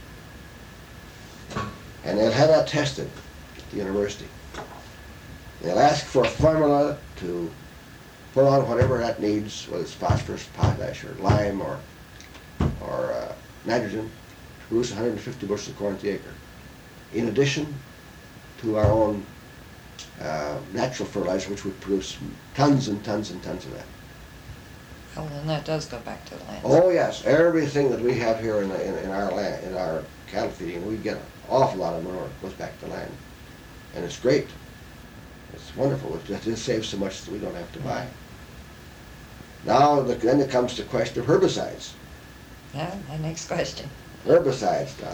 And they'll have that tested at the university. They'll ask for a formula to put on whatever that needs, whether it's phosphorus, potash, or lime, or nitrogen, to produce 150 bushels of corn to the acre. In addition to our own natural fertilizer, which would produce tons and tons and tons of that. Well, then that does go back to the land. Oh yes, everything that we have here in our land, in our cattle feeding, we get an awful lot of manure that goes back to the land, and it's great. It's wonderful. It just saves so much that we don't have to buy. Now, then it comes to the question of herbicides. Yeah, my next question. Herbicides, Donna.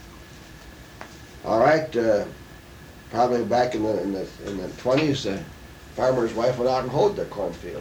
All right, probably back in the 20s, the farmer's wife went out and hoed their cornfield.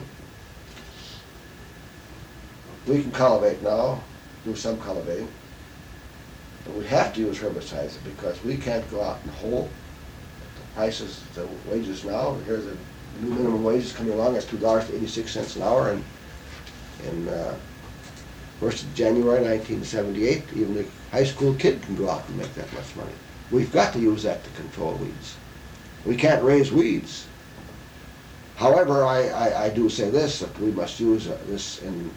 We can cultivate now, do some cultivating, but we have to use herbicides because we can't go out and hoe. The prices, the wages now, here's the new minimum wages coming along at $2.86 an hour, and in 1st of January 1978, even a high school kid can go out and make that much money. We've got to use that to control weeds. We can't raise weeds. However, I do say this, that we must use this in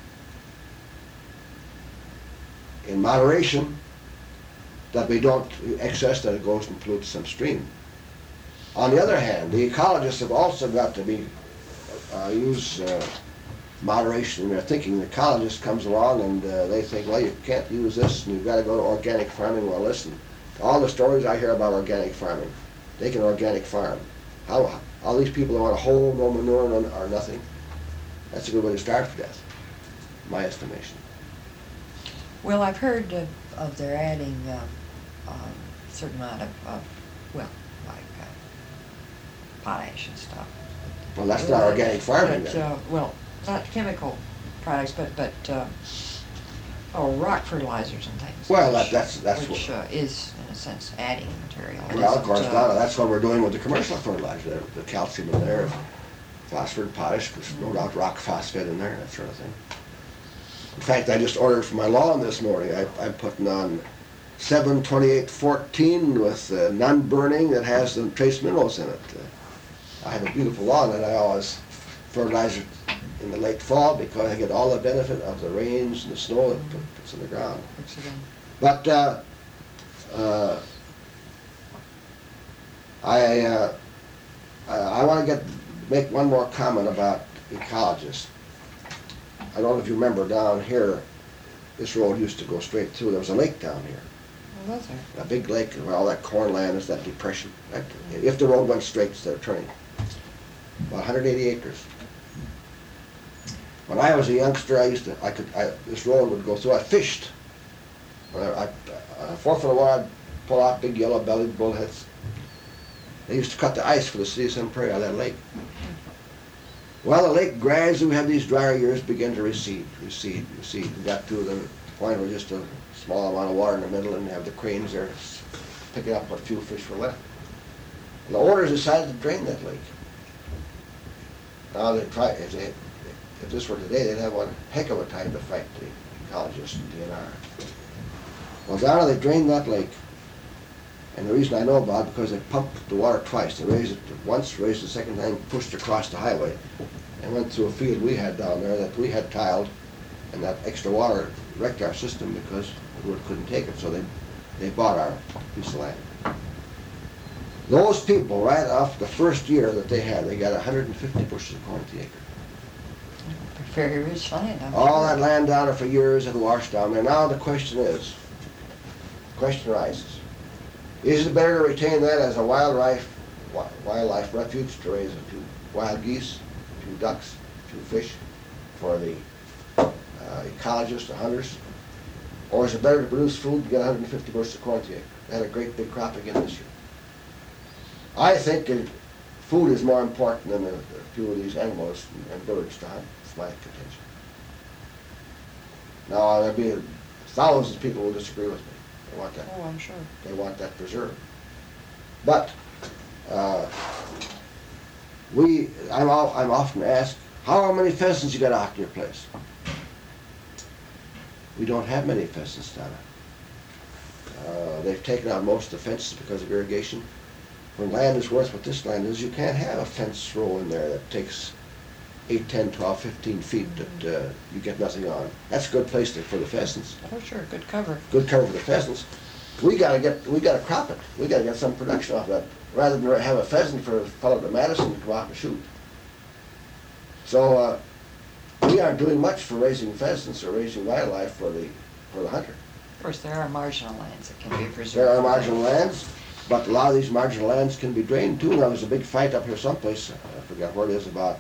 moderation, that we don't excess that it goes and pollutes some stream. On the other hand, the ecologists have also got to be use moderation in their thinking. The ecologist comes along and they think, well, you can't use this and you've got to go to organic farming. Well, listen, to all the stories I hear about organic farming, they can organic farm. How all these people that want to hoe, no manure, or nothing, that's a good way to starve to death, in my estimation. Well, I've heard of their adding a certain amount of well, like potash and stuff. Well, that's not organic farming but, then. well, not chemical products, but rock fertilizers and things. Well, that's which is in a sense adding material. Well, of course, Donna, that's what we're doing with the commercial fertilizer. The calcium in there, phosphorus, potash, there's no doubt rock phosphate in there, that sort of thing. In fact, I just ordered for my lawn this morning. I'm putting on 7-28-14 with non-burning that has the trace minerals in it. I have a beautiful lawn and I always fertilize it in the late fall because I get all the benefit of the rains and the snow that puts in the ground. But I want to make one more comment about ecologists. I don't know if you remember down here, this road used to go straight through. There was a lake down here. Oh, was there? A big lake where all that corn land is, that depression. If the road went straight instead of turning. About 180 acres. When I was a youngster, this road would go through. I fished. On a 4 foot of water, I'd pull out big yellow-bellied bullheads. They used to cut the ice for the city of Sun Prairie out of that lake. Well, the lake gradually, we have these drier years, begin to recede. We got to the point where just a small amount of water in the middle, and you have the cranes there picking up what few fish were left. And the owners decided to drain that lake. Now they try. If this were today, they'd have one heck of a time to fight the ecologists and DNR. Well, down they drained that lake. And the reason I know about it, because they pumped the water twice. They raised it once, raised it the second time, pushed across the highway, and went through a field we had down there that we had tiled, and that extra water wrecked our system because the road couldn't take it, so they bought our piece of land. Those people, right off the first year that they had, they got 150 bushels of corn to the acre. Very rich land, I'm All sure. that land down there for years had washed down there. Now the question rises. Is it better to retain that as a wildlife refuge to raise a few wild geese, a few ducks, a few fish for the ecologists, the hunters? Or is it better to produce food and get 150 bushels of corn to the acre? They had a great big crop again this year. I think food is more important than a few of these animals and birds to hunt. It's my contention. Now, there'll be thousands of people who disagree with me. They want that. Oh, I'm sure. They want that preserved. But I'm often asked, how many pheasants you got out in your place? We don't have many pheasants down there. They've taken out most of the fences because of irrigation. When land is worth what this land is, you can't have a fence row in there that takes 8, 10, 12, 15 feet that you get nothing on. That's a good place for the pheasants. Oh, sure, good cover. Good cover for the pheasants. We gotta crop it. We gotta get some production off that, rather than have a pheasant for a fellow to Madison to go out and shoot. So we aren't doing much for raising pheasants or raising wildlife for the hunter. Of course, there are marginal lands that can be preserved. There are marginal lands, but a lot of these marginal lands can be drained too. Now, there's a big fight up here someplace, I forget where it is, about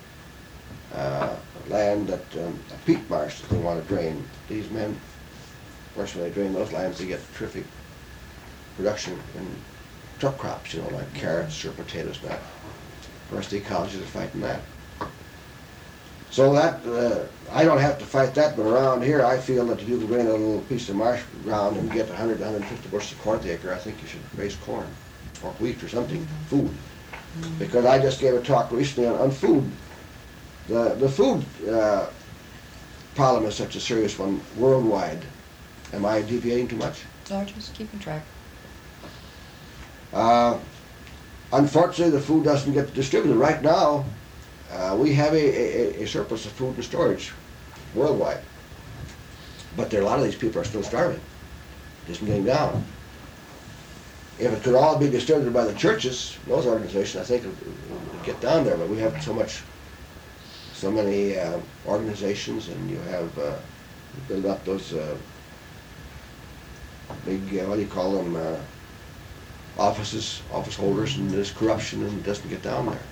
land that, a peat marsh that they want to drain. These men, of course, when they drain those lands, they get terrific production in truck crops, like carrots or potatoes now. Of course, the ecologists are fighting that. So that, I don't have to fight that, but around here I feel that if you can drain a little piece of marsh ground and get 100 to 150 bushels of corn per acre, I think you should raise corn or wheat or something, food. Because I just gave a talk recently on food. The food problem is such a serious one worldwide. Am I deviating too much? No, just keeping track. Unfortunately, the food doesn't get distributed. Right now, we have a surplus of food and storage worldwide. But a lot of these people are still starving. It isn't getting down. If it could all be distributed by the churches, those organizations, I think it would get down there. But we have so many organizations, and you have build up those big, what do you call them, office holders, and there's corruption, and it doesn't get down there.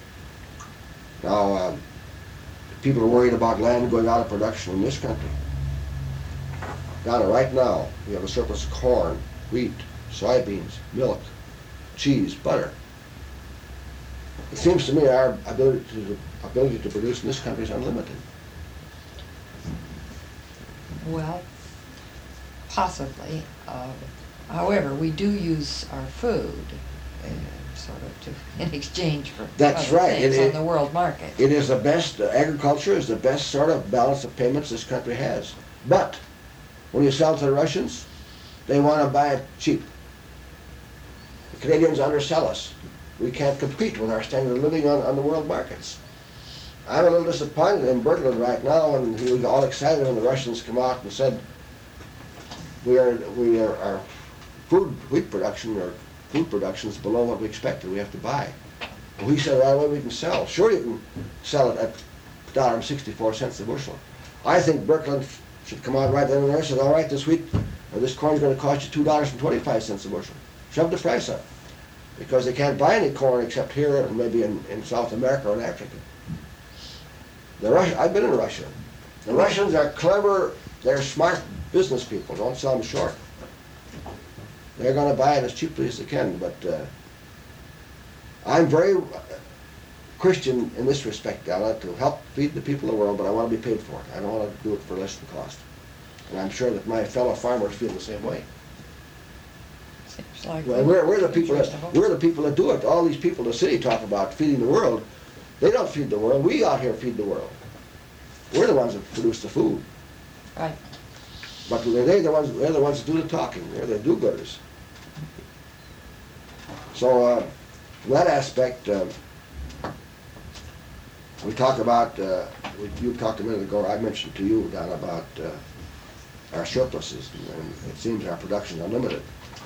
Now, people are worried about land going out of production in this country. Down right now, we have a surplus of corn, wheat, soybeans, milk, cheese, butter. It seems to me our ability to produce in this country is unlimited. Well, possibly. However, we do use our food sort of in exchange for That's other right. things on the world market. It is the best, agriculture is the best sort of balance of payments this country has. But when you sell to the Russians, they want to buy it cheap. The Canadians undersell us. We can't compete with our standard of living on the world markets. I'm a little disappointed in Berglund right now, and he was all excited when the Russians come out and said, our wheat production or food production is below what we expected. We have to buy. And we said, right away, we can sell. Sure, you can sell it at $1.64 a bushel. I think Berglund should come out right then and there and say, all right, this wheat or this corn is going to cost you $2.25 a bushel. Shove the price up. Because they can't buy any corn except here and maybe in South America or in Africa. I've been in Russia. The Russians are clever, they're smart business people. Don't sell them short. They're going to buy it as cheaply as they can, but I'm very Christian in this respect. I like to help feed the people of the world, but I want to be paid for it. I don't want to do it for less than cost. And I'm sure that my fellow farmers feel the same way. Seems like Well, we're the people that do it. All these people in the city talk about feeding the world. They don't feed the world. We out here feed the world. We're the ones that produce the food. Right. But they're the ones that do the talking. They're the do-gooders. So from that aspect, we talk about, you talked a minute ago, I mentioned to you, Don, about our surpluses, and it seems our production is unlimited.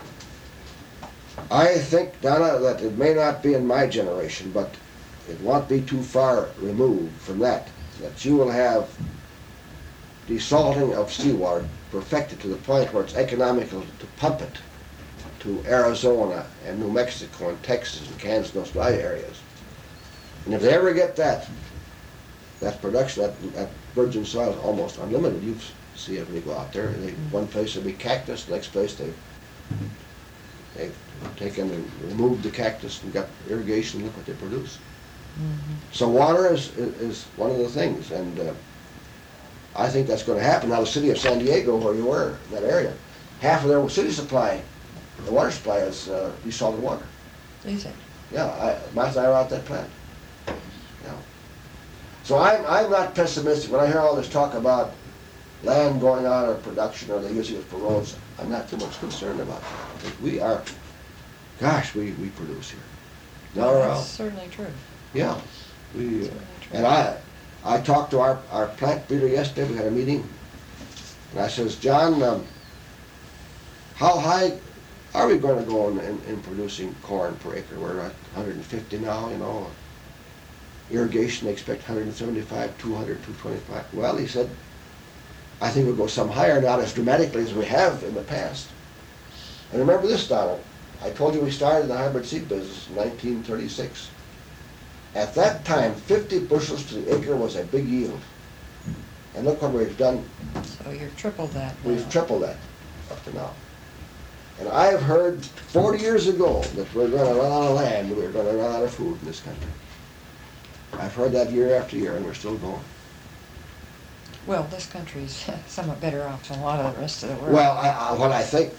I think, Donna, that it may not be in my generation, but it won't be too far removed from that you will have desalting of seawater perfected to the point where it's economical to pump it to Arizona and New Mexico and Texas and Kansas and those dry areas. And if they ever get that production, that virgin soil is almost unlimited. You see it when you go out there. One place will be cactus, the next place they They've taken and removed the cactus and got irrigation. Look what they produce. Mm-hmm. So water is one of the things, and I think that's going to happen. Now the city of San Diego, where you were, in that area, half of their city supply, the water supply is desalted water. Is it? Yeah, Martha and I were out that plant. Yeah. So I'm not pessimistic. When I hear all this talk about land going out of production or they using it for roads, I'm not too much concerned about that. I think we are, gosh, we produce here. No, That's certainly true. yeah. We, Certainly true. and I talked to our plant breeder yesterday. We had a meeting. And I says, John, how high are we going to go in producing corn per acre? We're at 150 now, you know. Irrigation, they expect 175, 200, 225. Well, he said, I think we'll go some higher, not as dramatically as we have in the past. And remember this, Donald. I told you we started the hybrid seed business in 1936. At that time, 50 bushels to the acre was a big yield. And look what we've done. So you've tripled that now. We've tripled that up to now. And I have heard 40 years ago that we're going to run out of land, we're going to run out of food in this country. I've heard that year after year, and we're still going. Well, this country's somewhat better off than a lot of the rest of the world. Well, what I think,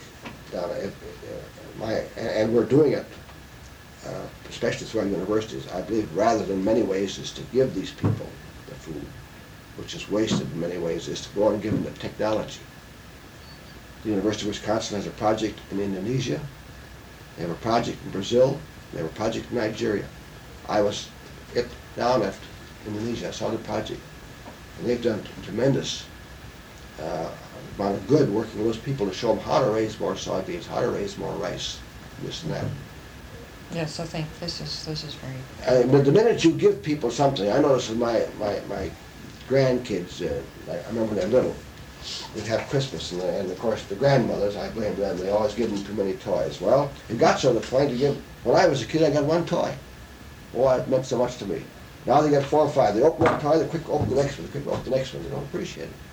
and we're doing it, especially through our universities, I believe rather than many ways is to give these people the food, which is wasted in many ways, is to go and give them the technology. The University of Wisconsin has a project in Indonesia, they have a project in Brazil, they have a project in Nigeria. I was down at Indonesia, I saw the project, and they've done tremendous amount of good working with those people to show them how to raise more soybeans, how to raise more rice, this and that. Yes, I think this is very. But the minute you give people something, I notice with my grandkids, I remember when they're little, we'd have Christmas, and of course the grandmothers, I blame them, they always give them too many toys. Well, it got so to the point to give, when I was a kid I got one toy. Boy, it meant so much to me. Now they get 4 or 5. They open one toy, they quick open the next one, they quick open the next one. They don't appreciate it.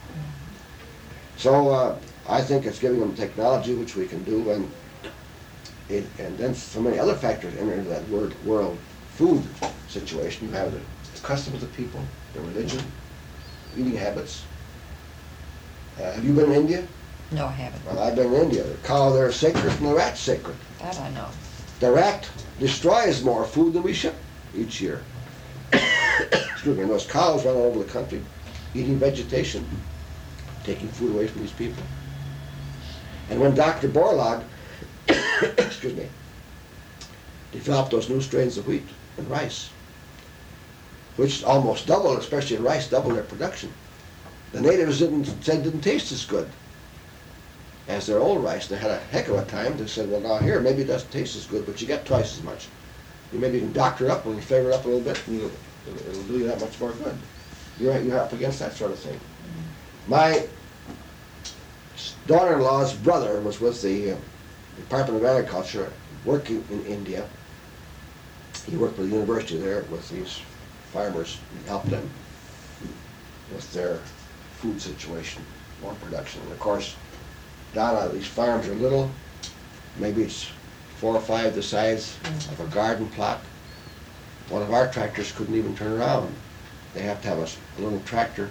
So I think it's giving them technology, which we can do, and then so many other factors enter into that world food situation. You have the customs of the people, their religion, eating habits. Have you been in India? No, I haven't. Well, I've been in India. The cow there is sacred and the rat's sacred. That I know. The rat destroys more food than we ship each year. Excuse me, and those cows run all over the country eating vegetation, taking food away from these people. And when Dr. Borlaug, excuse me, developed those new strains of wheat and rice, which almost doubled, especially in rice, doubled their production. The natives didn't taste as good as their old rice. They had a heck of a time. They said, well, now here, maybe it doesn't taste as good, but you get twice as much. You maybe can doctor up and flavor it up a little bit, and it'll do you that much more good. You're up against that sort of thing. My daughter-in-law's brother was with the Department of Agriculture working in India. He worked with the university there with these farmers and helped them with their food situation, more production. And of course, down these farms are little, maybe it's 4 or 5 the size of a garden plot. One of our tractors couldn't even turn around. They have to have a little tractor.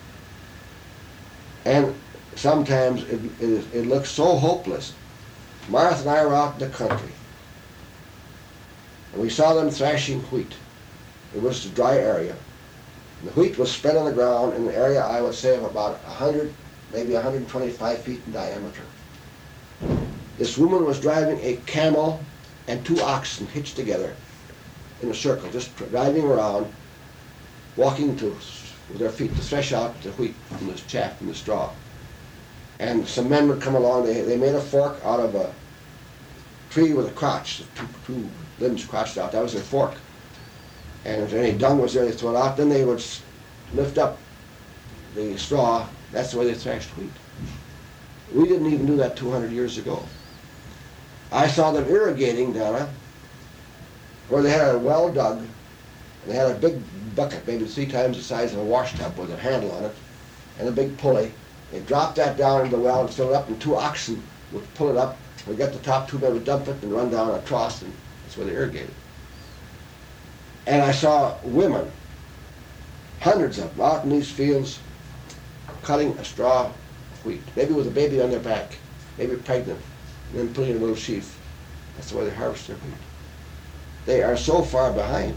And sometimes it looks so hopeless. Martha and I were out in the country, and we saw them thrashing wheat. It was a dry area. And the wheat was spread on the ground in an area, I would say, of about 100, maybe 125 feet in diameter. This woman was driving a camel and 2 oxen hitched together in a circle, just driving around, walking with their feet to thresh out the wheat from the chaff and the straw. And some men would come along. They made a fork out of a tree with a crotch, two limbs crotched out. That was their fork. And if any dung was there, they throw it out. Then they would lift up the straw. That's the way they thrashed wheat. We didn't even do that 200 years ago. I saw them irrigating, Donna, where they had a well dug, and they had a big bucket, maybe 3 times the size of a wash tub with a handle on it, and a big pulley. They dropped that down into the well and filled it up, and 2 oxen would pull it up We got the top tube, we dump it and run down a trough, and that's where they irrigate it. And I saw women, hundreds of them, out in these fields, cutting a straw of wheat, maybe with a baby on their back, maybe pregnant, and then putting it in a little sheaf. That's the way they harvest their wheat. They are so far behind.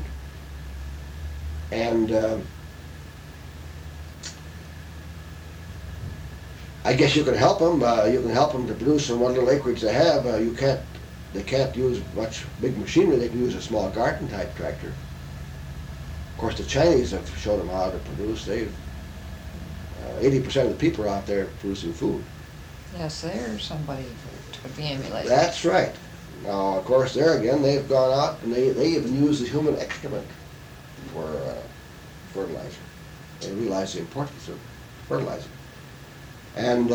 And I guess you can help them. You can help them to produce on what little acreage they have. They can't use much big machinery. They can use a small garden type tractor. Of course, the Chinese have shown them how to produce. 80% of the people are out there producing food. Yes, they're somebody to be emulated. That's right. Now, of course, there again, they've gone out and they even use the human excrement for fertilizer. They realize the importance of fertilizer. And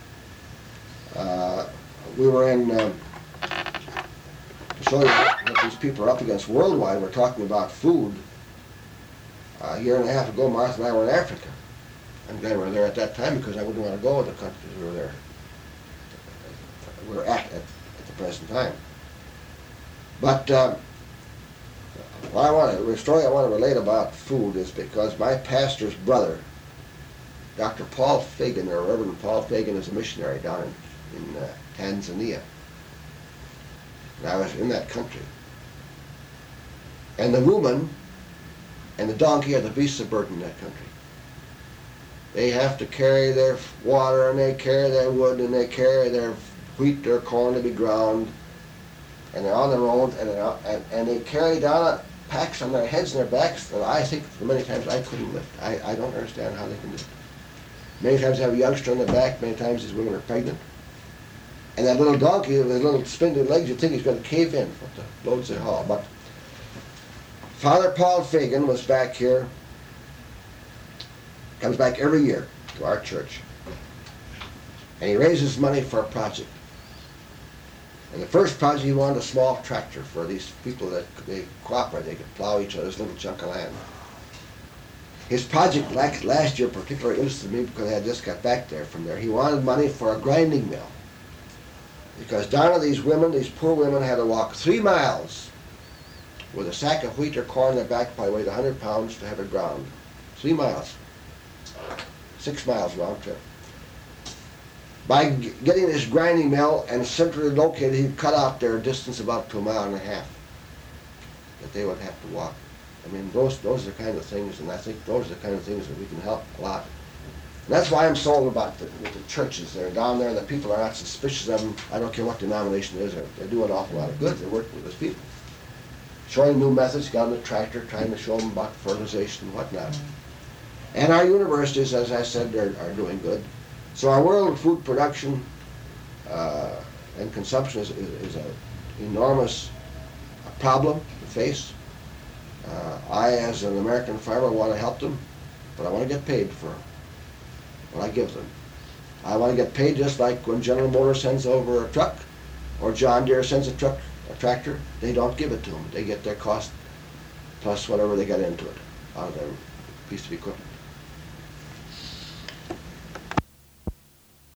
we were in, to show you what these people are up against worldwide, we're talking about food. A year and a half ago, Martha and I were in Africa. I'm glad we were there at that time because I wouldn't want to go to the countries we were there. We were at the present time. But the story I want to relate about food is because my pastor's brother, Dr. Paul Fagan, or Reverend Paul Fagan, is a missionary down in Tanzania. And I was in that country. And the woman and the donkey are the beasts of burden in that country. They have to carry their water, and they carry their wood, and they carry their wheat, their corn to be ground, and they're on the road, and they carry down packs on their heads and their backs that I think for many times I couldn't lift. I don't understand how they can do it. Many times they have a youngster on the back, many times these women are pregnant. And that little donkey with his little spindly legs, you'd think he's going to cave in with the loads they haul. But Father Paul Fagan was back here, comes back every year to our church. And he raises money for a project. And the first project, he wanted a small tractor for these people that they cooperate. They could plow each other's little chunk of land. His project last year particularly interested me because I had just got back there from there. He wanted money for a grinding mill. Because down to these women, these poor women, had to walk 3 miles with a sack of wheat or corn in their back, probably weighed 100 pounds to have it ground. 3 miles. 6 miles round trip. By getting this grinding mill and centrally located, he'd cut out their distance about to 1.5 miles that they would have to walk. I mean, those are the kind of things, and I think those are the kind of things that we can help a lot. And that's why I'm sold about the churches. They're down there, the people are not suspicious of them. I don't care what denomination it is. They do an awful lot of good. They work with those people. Showing new methods, got on the tractor, trying to show them about fertilization and whatnot. And our universities, as I said, are doing good. So our world food production and consumption is an enormous problem to face. I, as an American farmer, want to help them, but I want to get paid for what I give them. I want to get paid just like when General Motors sends over a truck, or John Deere sends a tractor. They don't give it to them. They get their cost plus whatever they got into it out of their piece of equipment.